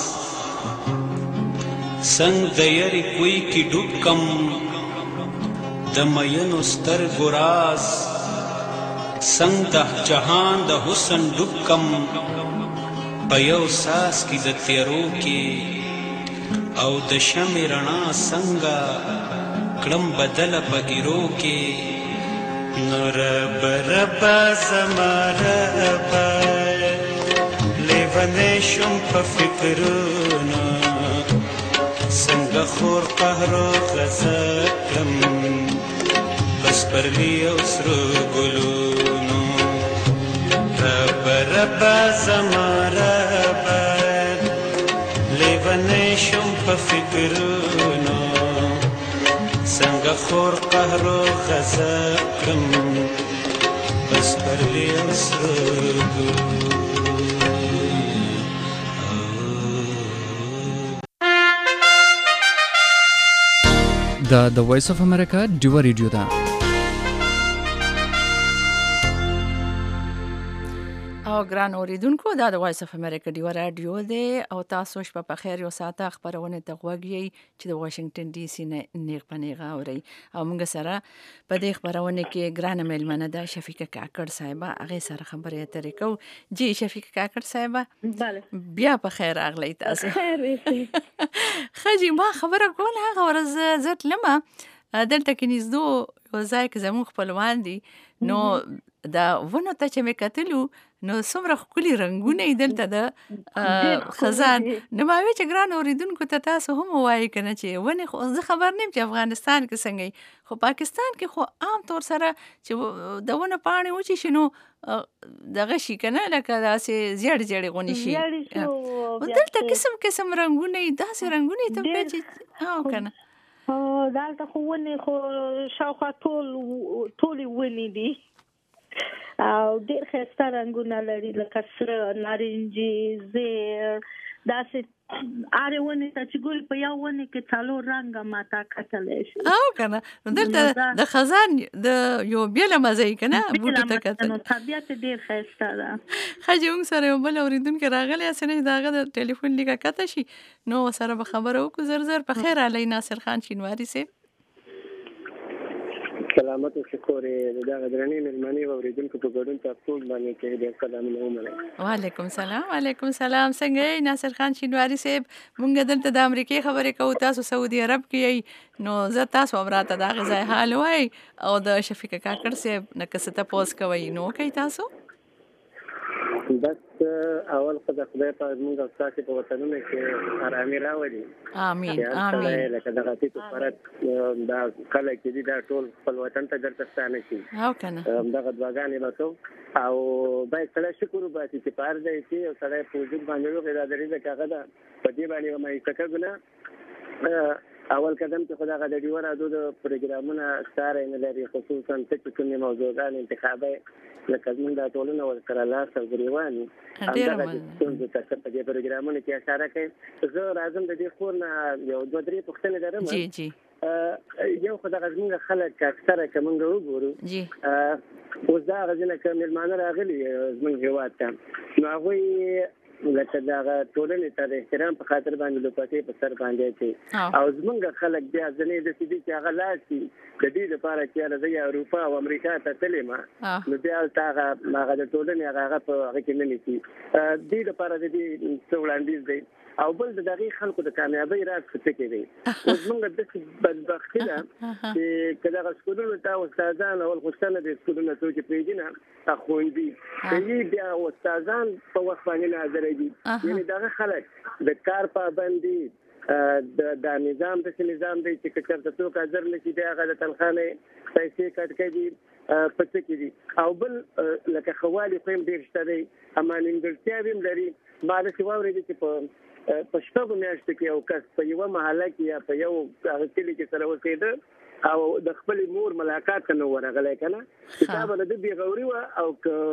څنګه د یاري کوی کې ډوب کم د مینو سترګو راز څنګه د جهان د حسن ډوب کم په یو ساس کې د تیرو کې او د شمع رڼا څنګه کړم بدله په ایرو کې نو رب رب زما رب لیونی شم په فکرونو څنګه خور قهر و غضب کړم په سپرلي او سرو ګلونو رب رب زما رب لیونی شم په فکرونو څنګه خور قهر و غضب کړم په سپرلي او سرو ګلونو دا د وایس اف امریکا ډیو ریډیو ده او ګران اوریدونکو دا د وایس اف امریکا دی رادیو دی او تاسو شپه په خیر یو ساعته خبرونه ته غوږی چې د واشنگټن ډي سي نه نیغ پنیغه اوري او موږ سره په دې خبرونه کې ګران ملمنه ده شفیقه کاکړ صاحبہ هغه سره خبرې اترې کو جی شفیقه کاکړ صاحبہ بله بیا په خیر اغلی تاسو خیر خجی ما خبره کوله هغه ورځ زت لمه دلته کې نږدې وځای کې زموږ خپلوان دي نو دا ونه ته چې مې کتلو نو څومره ښکلي رنګونه یې دلته د خزان نو ما وی چې ګران اوریدونکو ته تاسو هم ووایئ که نه چې ونې خو زه خبر نه یم چې افغانستان کې څنګه خو پاکستان کې خو عام طور سره چې د ونه پاڼې وچې شي نو دغه شي که نه لکه داسې زیړې زیړې غونې شي دلته قسم قسم رنګونه یې داسې رنګونه یې ته وایې چې او که نه دلته خو ونې خو شاوخوا ټولې ونې دي او ډېر ښایسته رنګونه لري لکه سره نارنجي زیړ داسې هرې ونې ته چې ګوري په یو ونې کې څلور رنګه ماته کتلی شي او که نه نو دلته د خزان د یو بېله مزه یې که نه بوټو ته کتل نو طبیعت ډېر ښایسته ده ښځې موږ سره یو بل اورېدونکی راغلی هسې نه چې د هغه د ټلیفون لیکه کته شي نو سره به خبره وکړو زر زر په خیر علی ناصر خان شینواري صاحب سلامت او شکر دا غدرنی مېرمنې او اوریدونکو په ګډون تاسو ټول باندې کې د سلامونه ومنه وعلیکم سلام څنګه یې ناصر خان شینواري صاحب مونږ دلته د امریکای خبرې کوو تاسو سعودي عرب کې نو زه تاسو امراته دا غځای حال وای او د شفیقه کاکړ صاحب نه کس ته پوس کوي نو کوي تاسو بس اول خدای په موږ تاسو په وطنونو کې آرامي راوړي امين لکه دغه ټیټ فرق دا کله کې دي دا ټول خپل وطن ته درتستانه شي او کنه دغه دواګانې وکړو او باید سره شکر وباسي چې پار دی چې سره په وجود باندې وګړي دا درې ځکه دا په دې باندې مې تکګنه اول قدم چې خدای غږ دی ورادو د پروګرامونه ستاره نه لري خصوصا چې کومې موضوعات انتخابي لکه موږ د ټولنې ورکړه لاس او غریواني همدا چې تاسو په دې پروګرامونو کې اشاره کوي زه راځم د دې خور نه یو دوه درې پوښتنې لرم جی یو خدای غږ خلک اکثره کومه وګورو جی اوس دا غږ نه کوم مېلمانه راغلي زموږ هیواد ته نو هغوی لکه دا ټولنې ته د احترام په خاطر باندې د پټې په سر باندې چې او زمونږ خلک بیا ځنې د سیدي چې هغه لاسي د دې لپاره چې د اروپا او امریکا ته تللی ما نو بیا هغه د ټولنې هغه په هغه کې نه نیسي دې لپاره د دې څه وړاندیز دی او بل د دغه خلکو د کامیابی راز څه کې دی اوس موږ د بدبختی ده چې کله غوښتلو ته استادان او غوښتنه د سکولونو ته چې پیژنه اخوندي چې بیا استادان په وخت باندې نظر یعنی دغه خلک د کار پابندي د نظام د نظام دی چې کله څوک حاضر نشي دی هغه د تنخانه پیسې کټ کوي پڅ کېږي او بل لکه خوالي فهم ډیر شته دی امانندرتیا هم لري ما د سیواوري چې په شپږ میاشتو کې یو کس په یو محله کې یا په یو کلی کې سره اوسېده او د خپل مور ملاقات نه ورغلی کنه دا به د بیغوري او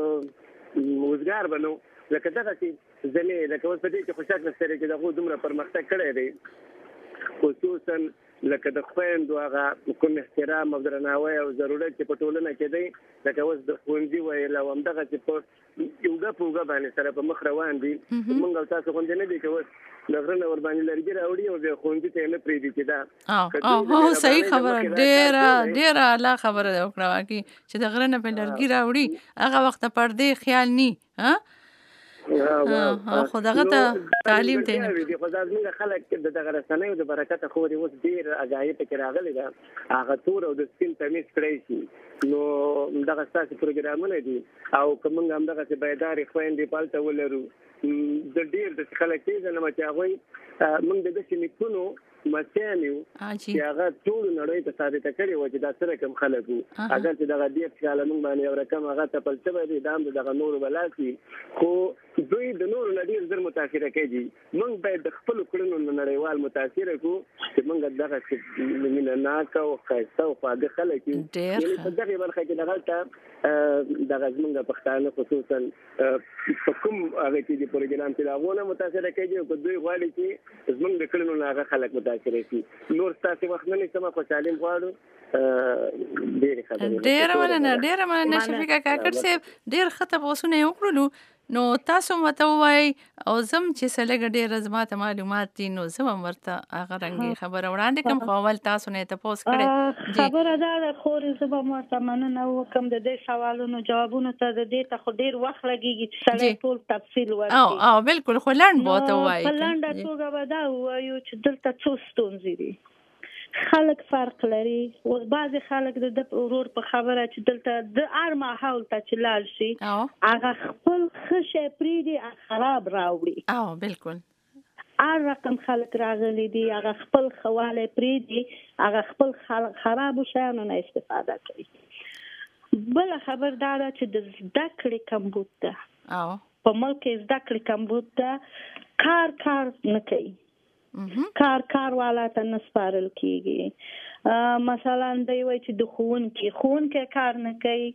وزګار بنو لکه دغه چې زمي لکه اوس په دې کې خوشاله سره کې دغه دومره پرمختګ کړی دی خصوصا لکه د خويندو هغه کوم احترام او درناوی او ضرورت چې په ټولنه کې دی لکه اوس د خوندي ویل او همدغه چې په یوګه پوګه باندې سره په مخ روان دي موږ تاسو خوندې نه دي کوي لغرنه ور باندې لرګي راوړي او د خوندي ته نه پریدي چې دا او صحیح خبره ډیره اعلی خبره وکړه کی چې د غرنه په لرګي راوړي هغه وخت پردې خیال ني ها خو دغه ته تعلیم ته نه دي خو ځکه خلک د دغه رسنیو د برکت خو دی اوس ډیر اجایب کې راغلي دا هغه تور او د سپین تمیز کړی شي نو دغه ستاسو پروګرامونه دي او کوم هم دغه بیداری خويندې پالته ولرو د ډیر د خلک چې نه مچاوي موږ د دې نکونو مچانیو چې هغه ټول نړۍ ته ثابت کړي و چې دا سره کوم خلک اگر چې دغه دې خیال موږ باندې او رقم هغه ته پلته به دام دغه نور بلاسي خو دوی د نور نړۍ زر متاثر کېږي موږ باید د خپل کړنو نړیوال متاثر کو چې موږ دغه مینه ناک او خاصه او فاده خلک یعنی په دغه برخه کې دغه زمونږ پښتانه خصوصا په کوم هغه کې د پروګرام کې لاغونه متاثر کېږي او دوی غواړي چې زمونږ د کړنو هغه خلک متاثر شي نور تاسو وخت نه سم په تعلیم غواړو ډېر مننه شفیقه کاکړ صاحب ډېر خطه وسونه وکړو نو تاسو مته وای او زم چې سلګ ډېر زماته معلومات دي نو زم ورته هغه رنګي خبر وړاندې کوم خو اول تاسو نه تاسو کړه خبره ده خو زه به مرته مننه وکم د دې سوالونو جوابونه ته د دې ته خو ډېر وخت لګيږي چې سړی ټول تفصیل ورکړي او بالکل خو لاند بوته وای په لنډه توګه به دا وایو چې دلته څو ستونزې دي. خلک فرق لري او بعضې خلک د ورور په خبره چې دلته د هر ماحول ته چې لاړ شي هغه خپل ښه شی پرېږدي خراب راوړي. بالکل هر رقم خلک راغلي دي هغه خپل ښه والی پرېږدي هغه خپل خرابو شیانو نه استفاده کوي. بله خبر دا ده چې د زده کړې کمبود ده په ملک کې زده کړې کمبود ده کار نه کوي کار والا ته نه سپارل کیږي. مثلا دی وایي چې د ښوونکی کار نه کوي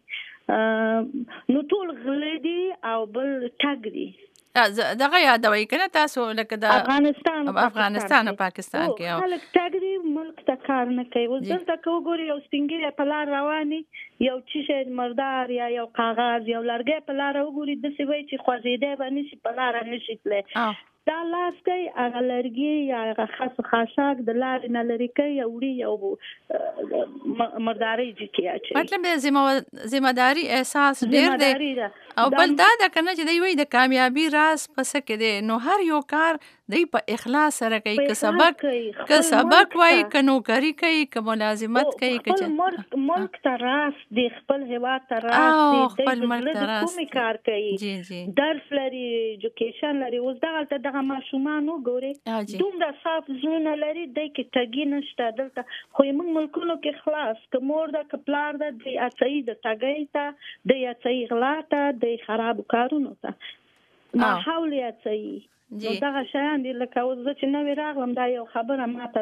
نو ټول غلی دي او بل ټګ دي. دغه یادوي کنه تاسو لکه د افغانستان او پاکستان کې خلک ټګ دي ملک ته کار نه کوي. اوس دلته که وګوري یو سپینګیری په لار رواني یو چې مردار یا یو کاغذ یو لرګی په لاره وګوري داسې وایي چې خوځېدی به نه شي په لاره نه شي تللی. دا لاس کوي هغه لرګي یا هغه خاشاک د لارې نه لرې کوي یا وړي یو مردارۍ جکې اچوي. مطلب د ذمهداري احساس ډېر دی. او بل دا ده که نه چې دی وایي د کامیابي راز په څه کې دی نو هر یو کار دی په اخلاص سره کوي که سبق وایي که نوکري کوي که ملازمت کوي خپل ملک ته راست دی خپل هېواد ته راست دی د زړه د کومې کار کوي درس لري ایجوکیشن لري. اوس دغلته دغه ماشومان وګورئ دومره صاف زړونه لري دی کې ټګي نشته دلته خو موږ ملکونو کې خلاص که مور ده که پلار ده دی اچوي د ټګۍ ته دی اچوي غلا ته دی خرابو کارونو ته ماحول یې اچوي. نو دغه شیان دي لکه اوس زه چې نوې راغلم دا یو خبره ماته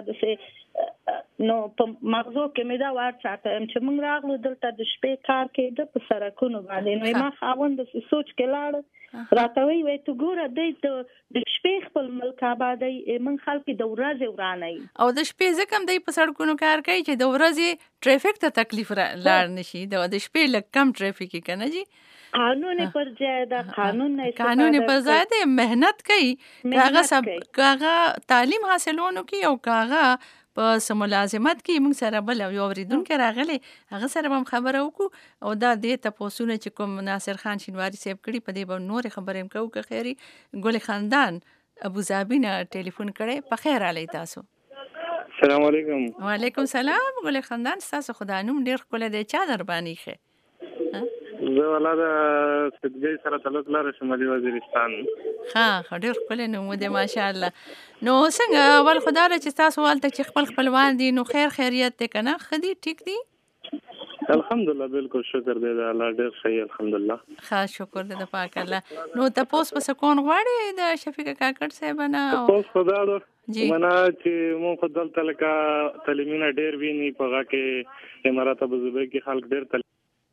داسې نو په مغزو کې مې دا ورچاته چې موږ راغلو دلته د شپې کار کېده په سړکونو باندې نو ما خاوند داسې سوچ کې لاړ راته وایي ته ګوره دی د شپې خپل ملک آبادوي موږ خلک د ورځې ورانوي او د شپې ځکه هم دی په سړکونو کار کوي چې د ورځې ټریفیک ته تکلیف لاړ نشي د شپې لږ کم ټریفیک یې که نه جي قانون پر ځای ده قانون پر ځای ده محنت کوي که هغه تعلیم حاصلونو کې او که هغه په ملازمت کې موږ سره بل یو اوریدونکی راغلی هغه سره هم خبره وکړو او دا دې تپوسونه چې کوم ناصر خان شینواري صاحب کړي په دې به نورې خبرې هم کوو که خیري ګل خاندان ابوظبي نه ټلیفون کړی په خیر رالی تاسو. السلام علیکم. وعلیکم سلام ګل خاندان ستاسو خدای نوم ډېر ښکلی دی چا در باندې ایښی؟ زه والا د سدګۍ سره تعلق لري شمالي وزیرستان. ډېر ښکلی نوم دی ماشاءالله. نو څنګه اول خدا را چې تاسو هلته چې خپل خپلوان دي نو خیریت دی که نه ښه دي ټیک دي؟ الحمدلله بالکل شکر دی د الله ډېر ښه الحمدلله. ښه شکر دی د پاک الله. نو تپوس په څه کون غواړې د شفیق کاکړ صاحب نه؟ تپوس خو دا ده منه چې مونږ خو دلته لکه تعلیمونه ډېر ویني په هغه کې امارات ابوظبي کې خلک ډېر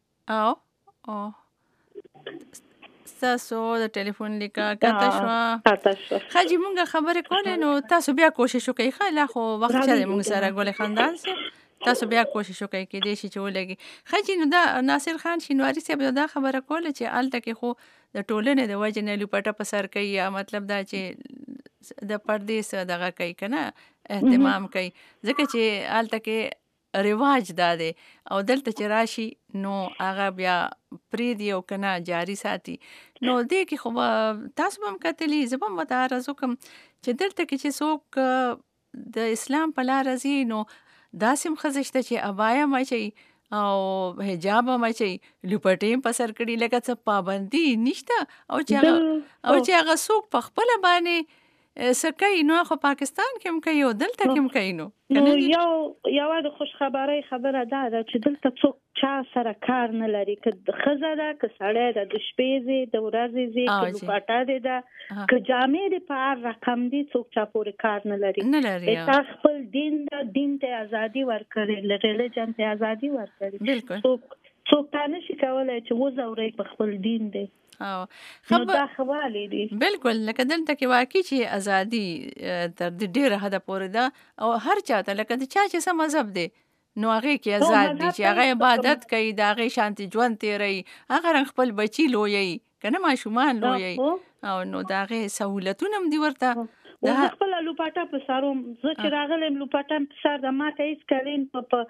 ستاسو د ټلیفون لیکه کته شوه خاجي مونږ خبرې کولې نو تاسو بیا کوشش وکړئ ښه لا خو وخت چې دی مونږ سره ګل خاندان صاحب تاسو بیا کوشش وکړئ کېدای شي چې ولګي خاجي نو دا ناصر خان شینواري صاحب دا خبره کوله چې هلته کې خو د ټولنې د وجې نه لوپټه په سر کوي یا مطلب دا چې د پردې څه دغه کوي که نه اهتمام کوي ځکه چې هلته کې رواج دا دی او دلته چې راشي نو هغه بیا پرېږدي او که نه جاري ساتي نو دې کې خو تاسو به هم کتلي زه به هم ورته عرض وکړم چې دلته کې چې څوک د اسلام په لاره ځي نو داسې هم ښځه شته چې ابایه هم اچوي او حجاب هم اچوي لوپټې هم په سر کړي لکه څه پابندي نشته او چې هغه څوک په خپله باندې څه کوي نو خو پاکستان کې هم کوي او دلته کې هم کوي نو یوه د خوشخبرۍ خبره دا ده چې دلته څوک چا سره کار نه لري که ښځه ده که سړی ده د شپې ځي د ورځې ځي که لوپټه دې ده که جامې دې په هر رقم دي څوک چا پورې کار نه لري تا خپل دین ده دین ته ازادي ورکړې ریلیجن ته ازادي ورکړې څوک تا نشي کولی چې وځورئ په خپل دین دی نو دا خوالی دي بالکل لکه دلته کې واقعي چې ازادي تر دې ډېره حده پورې ده او هر چاته لکه د چا چې څه مذهب دی نو هغې کې آزاد دي چې هغه عبادت کوي د هغې شانتي ژوند تېروي هغه رنګ خپل بچي لویوي کنه ماشومان لوی او نو داغه سہولتونه هم دی ورته د خپل لوپاټا په ساروم زه چې راغلم لوپاټا په سر د ماته هیڅ کلین په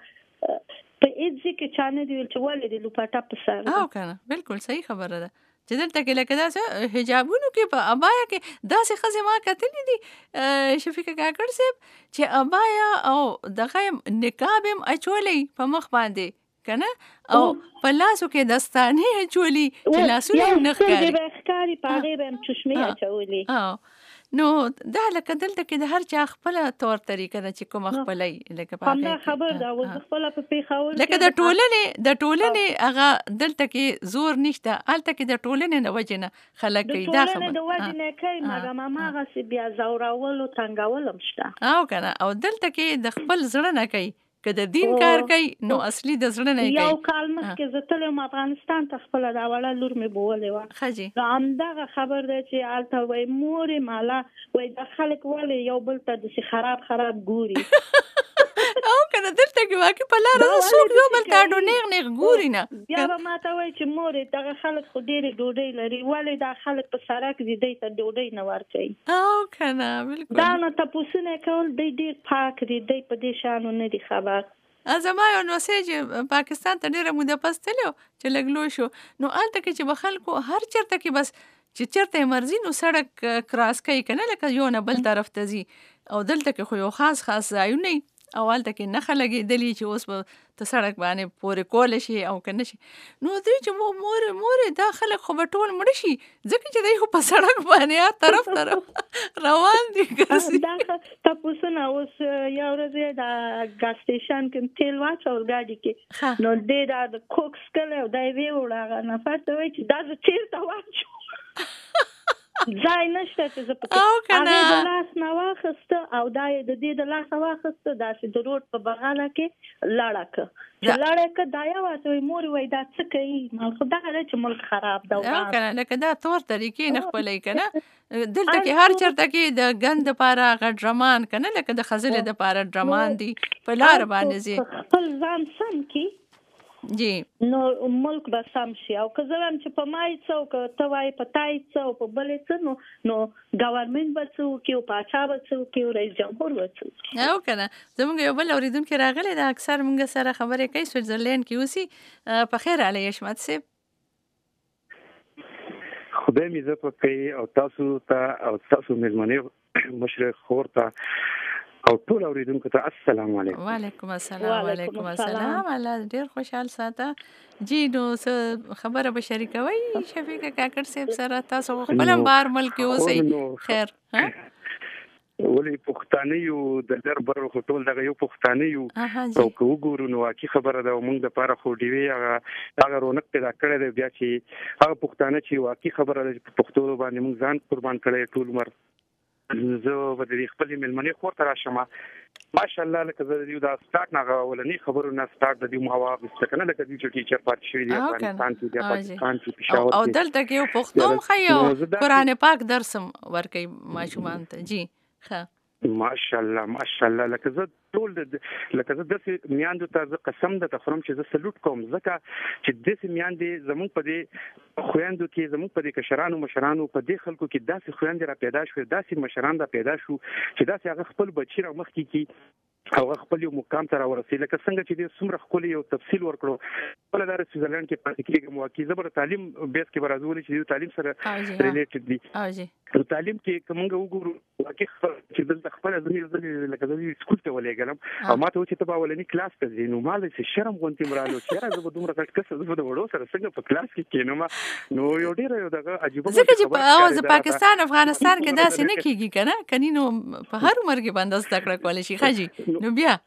ایځي کې چانه دی چې ولې د لوپاټا په سر او کنه بالکل صحیح خبره ده چې دلته کې لکه داسې حجابونو کې په ابایا کې داسې ښځې ما کتلې دي شفیقه کاکړ صاحب چې ابایا او دغه نقاب هم اچولی په مخ باندې کنه او په لاسو کې دستانه اچولی چې لاسونه نه ښکاري په هغې به هم چشمې اچولي نو دا لکه دلته کې د هر چا خپله طور طریقه ده چې کومه خپلوي لکه همدا خبر ده اوس خپله په پېښور لکه د ټولنې هغه دلته کې زور نشته هلته کې د ټولنې د وجې نه خلک کوي دا خبره د وجې نه کوي مګر هماغسې بیا ځورولو تنګول هم شته او که نه او دلته کې د خپل زړه نه کوي که د دین کار کوي نو اصلي د زړه نه کوي یو کال مخکې زه تللی وم افغانستان ته خپله دا وړه لور مې بولې وه ښه جي نو همدغه خبر دی چې هلته وایي مورې مالا وایي دا خلک ولې یو بل ته داسې خراب ګوري او که نه دلته کې واقع په لاره څوک یو بل ته ډو نیغ ګوري نه بیا به ماته وایي چې مورې دغه خلک خو ډېرې ډوډۍ لري ولې دا خلک په سړک دي دی ته ډوډۍ نه ورکوي او که نه بالکل دا نه تپوسونه کول دی ډېر پاک دي دی په دې شیانو نه دي خبر زما یو نوسی چې پاکستان ته ډېره موده پس تللی و چې لږ لوی شو نو هلته کې چې به خلکو هر چېرته کې بس چې چېرته یې مرضي نو سړک کراس کوي که نه لکه یو نه بل طرف ته ځي او دلته کې خو یو خاص ځایونه وي او هلته کې نښه لګېدلي چې اوس به ته سړک باندې پورې کولی شي او که نه شي نو دوی چې مورې دا خلک خو به ټول مړه شي ځکه چې دوی خو په سړک باندې هر طرف روان دي دا تپوسونه اوس یو ورځ د ګاز سټیشن کې تیل واچول ګاډي کې نو دی دا د کوک څکلی او دا یې ویوړه هغه نفر ته وایي چې دا زه چېرته واچوم ځای نشته چې زه پکې هغې د لاس نه واخسته او دا یې د دې د لاسه واخسته داسې د روډ په بغله کې لاړه که چې لاړه که دا یې ورته وایي مورې وایي دا څه کوي خو دغه دی چې ملک خراب ده او که نه لکه دا طور طریقې نه خپلوي که نه دلته کې هر چېرته کې د ګند دپاره هغه ډرمان که نه لکه د ښځلې دپاره ډرمان دي په لاره باندې ځي خپل ځان سم کړي جی نو ملک به سم شي او که زه وایم چې په ما یې څه او که ته وایې په تا یې څه او په بل یې څه نو ګورمنټ به څه وکړي او پاچا به څه وکړي او رئیس جمهور به څه وکړي او که نه زموږ یو بل اورېدونکي راغلی دا اکثر موږ سره خبرې کوي سویټزرلینډ کې اوسي په خیر علی حشمت صاحب خدای مې عزت وکړي او تاسو ته او تاسو مېلمنې مشرق خور ته او ټول اوریدونکو ته السلام علیکم وعلیکم السلام وعلیکم السلام الله ډیر خوشحال ساته جی نو خبره به شریکوي شفیقه کاکړ صاحب سره تاسو خپل بار ملک اوسئ خیر ولې پښتانه یو د دربر ټول دغه یو پښتانه یو او که وګورو نو واقعي خبره ده موږ د پاره خو ډیوي هغه رونق پیدا کړی دی بیا چې هغه پښتانه چې واقعي خبره ده چې پښتو باندې موږ ځان قربان کړی ټول عمر زه به د خپل مېلمنې خور ته راشم ماشاءالله لکه زه د دا سټارټ نه اولنی خبرو نه سټارټ د دې مو واغسته کنه لکه چې ټیچر پاتې شوی دی افغانستان کې د پاکستان کې پېښور او دلته کې یو پښتون خو قرآن پاک درسم ورکوي ماشومان ته جی ښه ماشاءالله لکه زه ټول لکه زه داسې میاندو ته زه قسم درته خورم چې زه سلوټ کوم ځکه چې داسې میاندې زموږ په دې خویندو کې زموږ په دې کشرانو مشرانو په دې خلکو کې داسې خویندې را پیدا شوې داسې مشران را پیدا شو چې داسې هغه خپل بچي را مخکې کړي او خپل یو مقام ته راورسېد لکه څنګه چې دې څومره ښکلی یو تفصیل ورکړو خپله دا سویټزرلینډ کې پاتې کېږم واقعي زه به تعلیم بیس کې به راځولې چې د تعلیم سره ریلیټډ دي نو تعلیم کې که موږ وګورو واقعي چې دلته خپله زه لکه زه سکول ته ولېږلم او ما ته و چې ته به اولني کلاس ته ځې نو ما داسې شرم غوندې م رالو چې یاره زه به دومره غټ کسه زه به د وړو سره څنګه په کلاس کې کښېنم نو یو ډېره یو دغه عجیبه ځکه چې په پاکستان افغانستان کې داسې نه کېږي که نه کني نو په هر عمر کې بنده زده کړه کولی شي ښه جي نو بیا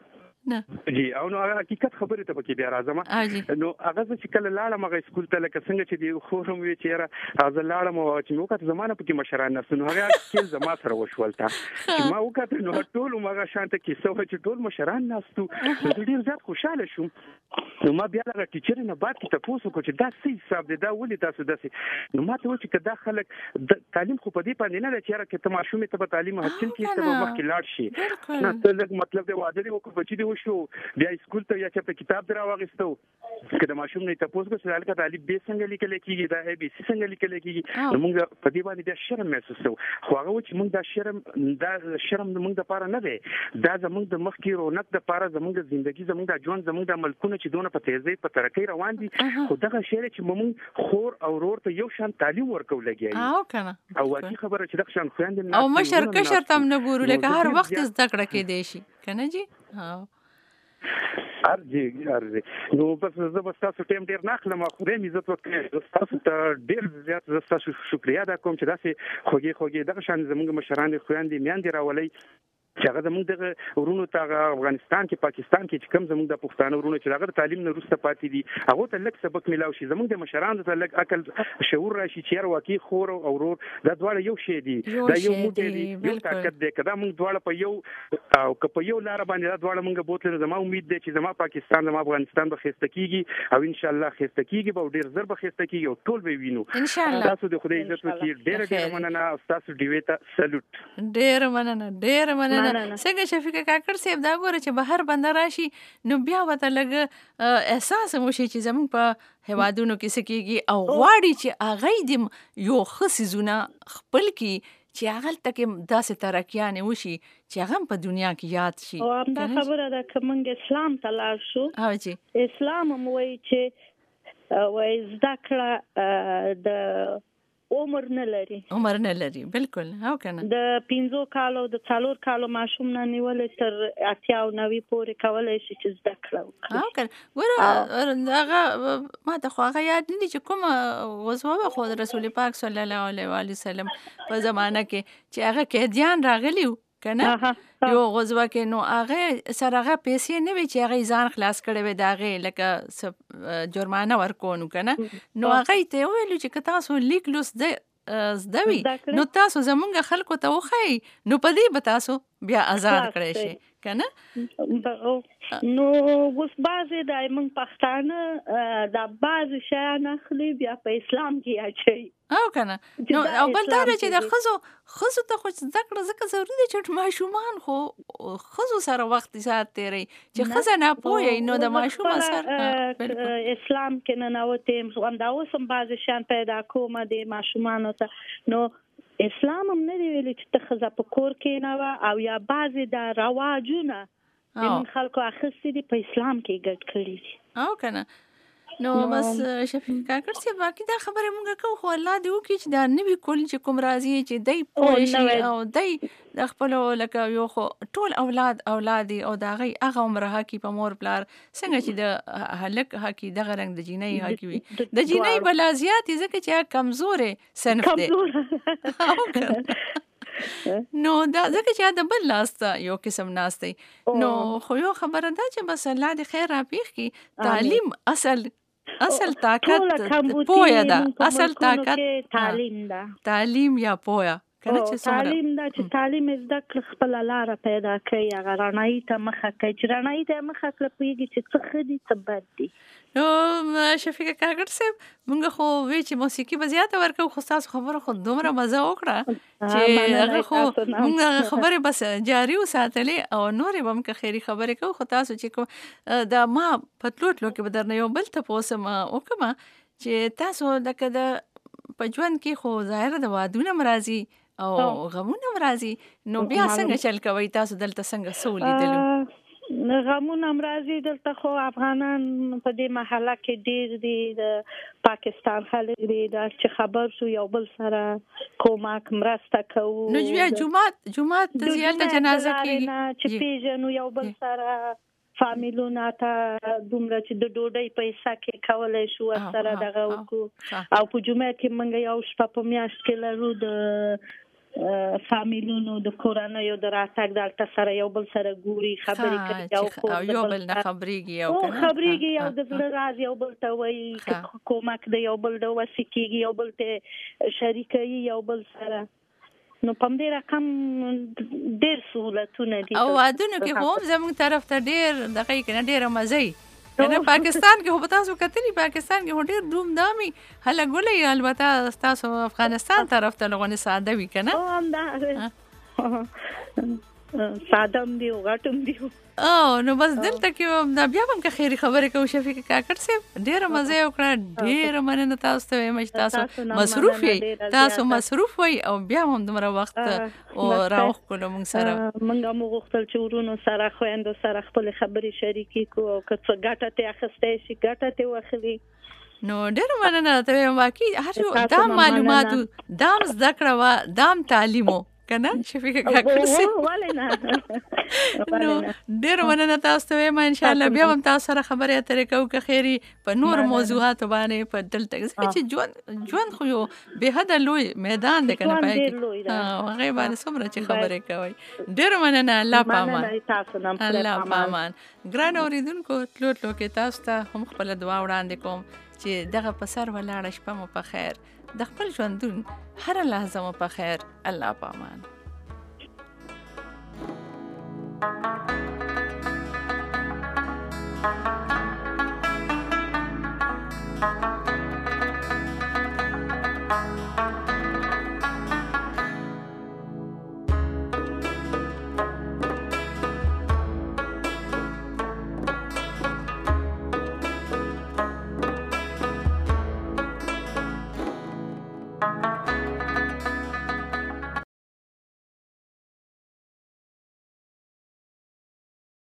جی او نو هغه حقیقت خبرې ته پکې بیا راځم نو هغه زه چې کله لاړم هغه سکول ته لکه څنګه چې دی خور هم وی چې یاره زه لاړم او چې مې وکړه زمانه پکې مشران نرسو نو هغه سکیل زما سره وشول تا چې ما وکړه نو ټول هغه شانته کیسه و چې ټول مشران ناستو نو ډېر زیات خوشاله شوم نو ما بیا هغه ټیچر نه بعد کې تاسو کو چې دا څه حساب دی دا ولې تاسو داسې نو ما ته و چې کدا خلک تعلیم خو په دې باندې نه دی چې یاره که ته ماشومې ته به تعلیم حاصل کړي ته به مخکې لاړ شي نه ته لږ مطلب دی واده دی وکړو بچي دی شو بیا سکول ته یا چې په کتاب درا واغستو کله ماشوم نه تاسو کو سوال کړه الف ب څنګه لیکل کیږي دا ا بي سي څنګه لیکل کیږي نو موږ په دې باندې بیا شرم محسوسو خو هغه چې موږ دا شرم موږ د پاره نه دی دا زموږ د مخکې رونق د پاره زموږ د ژوندۍ زموږ د ژوند زموږ د ملکونو چې دونه په تیزی په ترقۍ روان دي خو دغه شعر چې موږ خور او ورور ته یو شان تعلیم ورکول لګي او کنه او واقعي خبره چې دغه شان خويندې او مشر کشر تم نه ګورو لکه هر وخت زده کړه کې دی شي کنه جی ارجی نو بس زه بس تاسو ټیم ډیر ناخلم خو دې عزت وکړم تاسو ته ډیر زیات تاسو شکریا ادا کوم چې داسې خوږی دغه شان زموږ مشران خويندې میاندې راولي چې هغه زموږ د ورونو ته افغانستان کې پاکستان کې چې کوم زموږ د پښتانه ورونو چې هغه تعلیم نه وروسته پاتې دي هغه ته لږ سبق ملاوي شي زموږ د مشرانو ته لږ عقل شعور راشي چې هر واقعي خور او ورور دا دواړه یو شی دي دا یو موټی دي یو طاقت دی کدا موږ دواړه په یو او په یو لار باندې دا دواړه موږ بوتل زما امید دی چې زما پاکستان زما افغانستان به خسته کیږي او ان شاء الله خسته کیږي به ډیر زر به خسته کیږي او ټول به وینو ان شاء الله تاسو د خدای عزت وکړي ډیر مننه او تاسو ډیوې ته سلوټ ډیر مننه څنګه شفیق کاکړ صاحب دا ګوره چې بهر بنده راشي نو بیا وته لګ احساس مو شي چې زموږ په هوادونو کې سکیږي او غواړي چې اغه دې یو خصيزونه خپل کی چې هغه تک داسې ترقیانه وشي چې هغه په دنیا کې یاد شي او دا خبره ده کومنګ اسلام ته لاړ شو او جی اسلام مو وایي چې وای ذکر د عمر نه لري بالکل هاو کنه د 15 کالو د 4 کالو ماشوم نه نیولې تر 80 او 90 پورې کولای شي چې زده کړو هاو کنه ګوره هغه ما ته خو هغه یاد نه دي چې کوم غزوه خو رسول پاک صلی الله علیه و سلم په زمانہ کې چې هغه قیدیان راغلیو کنه یو غزوه کې نو هغه سره هغه پیسې نه وی چې هغه ځان خلاص کړي وي داغه لکه جرمانه ورکونو کنه نو هغه ته ویلو چې تاسو لیک لوس زدوي نو تاسو زمونږ خلکو ته وخی نو په دې به تاسو بیا آزاد کړئ شي کنه نو اوس بعضې د موږ پښتانه د بعضې شیان اخلي بیا په اسلام کې اچوي او کنه نو او بل دا چې د ښځو ته خو زده کړه ځکه ضروري دی چې ماشومان خو ښځو سره وخت ساعت تیری چې ښځه ناپوهه نو د ماشوم سره اسلام کې ننوتې همدا اوس هم بعضې شیان پیدا کومه د ماشومانو ته نو اسلام هم نه دی ویلي چې ته ښځه په کور کېنوه او یا بعضې د رواجونه د خلکو اخیستي دي په اسلام کې ګډ کړي دي او کنه نو بس شفیق کاکړ صاحب باقي دا خبره مونږ کوو خو الله دې وکړي چې دا نوي کول چې کوم راځي چې دای پوه شي او دای د خپل لکه یو خو ټول اولادي او دا غي هغه عمره حقي په مور پلار څنګه چې د هلک حقي د غرنګ د جینۍ حقي وي د جینۍ بلازيات ځکه چې کمزورې صنف دي نو دا ځکه چې دا بل لاسته یو قسم ناشته نو خو یو خبره ده چې بس الله دې خیر را پیښ کی تعلیم اصل طاقت پویا ده اصل طاقت تعلیم یا پویا کنه چې تعلیم دا چې تعلیم زده کړ خپل لار پیدا کوي هغه رڼایي ته مخه کوي چې رڼایي ته مخه کړ پیږي چې څه خدي څه بد دي نو شفیق کاکړ صاحب مونږ خو وی چې موسیقي بزیاته ورکو خو تاسو خبره خو دومره مزه وکړه چې هغه خو مونږ خبره بس جاری وساتلې او نورې بم که خیری خبره کو خو تاسو چې کوم دا ما پتلوټ لو کې بدرنه یو بل ته پوسم او کما چې تاسو لکه د پجوان کې خو ظاهر د وادونه مرضی او غمونه مرضی نو بیا څنګه چل کوي تاسو دلته څنګه سولې دلو غمونه مرضی دلته خو افغانان په دې محله کې ډیر دي د پاکستان خلک دي دا چې خبر شو یو بل سره کومک مرسته کوو نو بیا جمعات د زیارت جنازه کې چې پیژنو یو بل سره فامیلونه ته دومره چې د ډوډۍ پیسې کې کولای شو سره دغه وکړو او په جمعه کې موږ یو شپه په میاشت کې لرو د فامیلونو د کورانیو د راتګ دلته سره یو بل سره ګوري خبرې کوي او یو بل نه خبرېږي او د زړه راز یو بل ته وایي کومک د یو بل د وسیکيږي یو بل ته شریکي یو بل سره نو پم دې رقم ډېر سہولتونه دي او وادونو کې هم زموږ طرف ته ډېر دغه کې نه ډېر مزه کنه پاکستان کې هو تاسو کتلی پاکستان کې هډیر دوم دامي هله ګولې البته تاسو افغانستان طرف ته لغونه ساده وی کنه سادم دی او غټم دی نو بس دلته کې دا بیا هم که خیری خبرې کوو شفیق کاکړ صاحب ډېره مزه یې وکړه ډېره مننه تاسو ته وایم چې تاسو مصروف یې تاسو مصروف وئ او بیا هم دومره وخت راوښکلو موږ سره موږ هم وغوښتل چې ورونو سره خویندو سره خپلې خبرې شریکې کړو او که څه ګټه ترې اخیستی شي ګټه ترې واخلي نو ډېره مننه ته وایم واقعي هر یو دا معلوماتو دا هم زده کړه وه دا هم تعلیم و کنه شفیق کاکړ صاحب نو ډېر مننه تاسو ته وایم ان شاء الله بیا هم تاسو سره خبرې اترې کوو که خیري په نور موضوعاتو باندې په دلته چې ژوند خو یو بې حده لوی میدان دی کنه پای کې هغې باندې څومره چې خبرې کوئ ډېر مننه الله پامان الله پامان ګران اورېدونکو تلو کې تاسو ته هم خپله دعا وړاندې کوم چې دغه په سر ولاړه شپه مو په خیر د خپل ژوندون هر لحظه مو په خیر الله پامان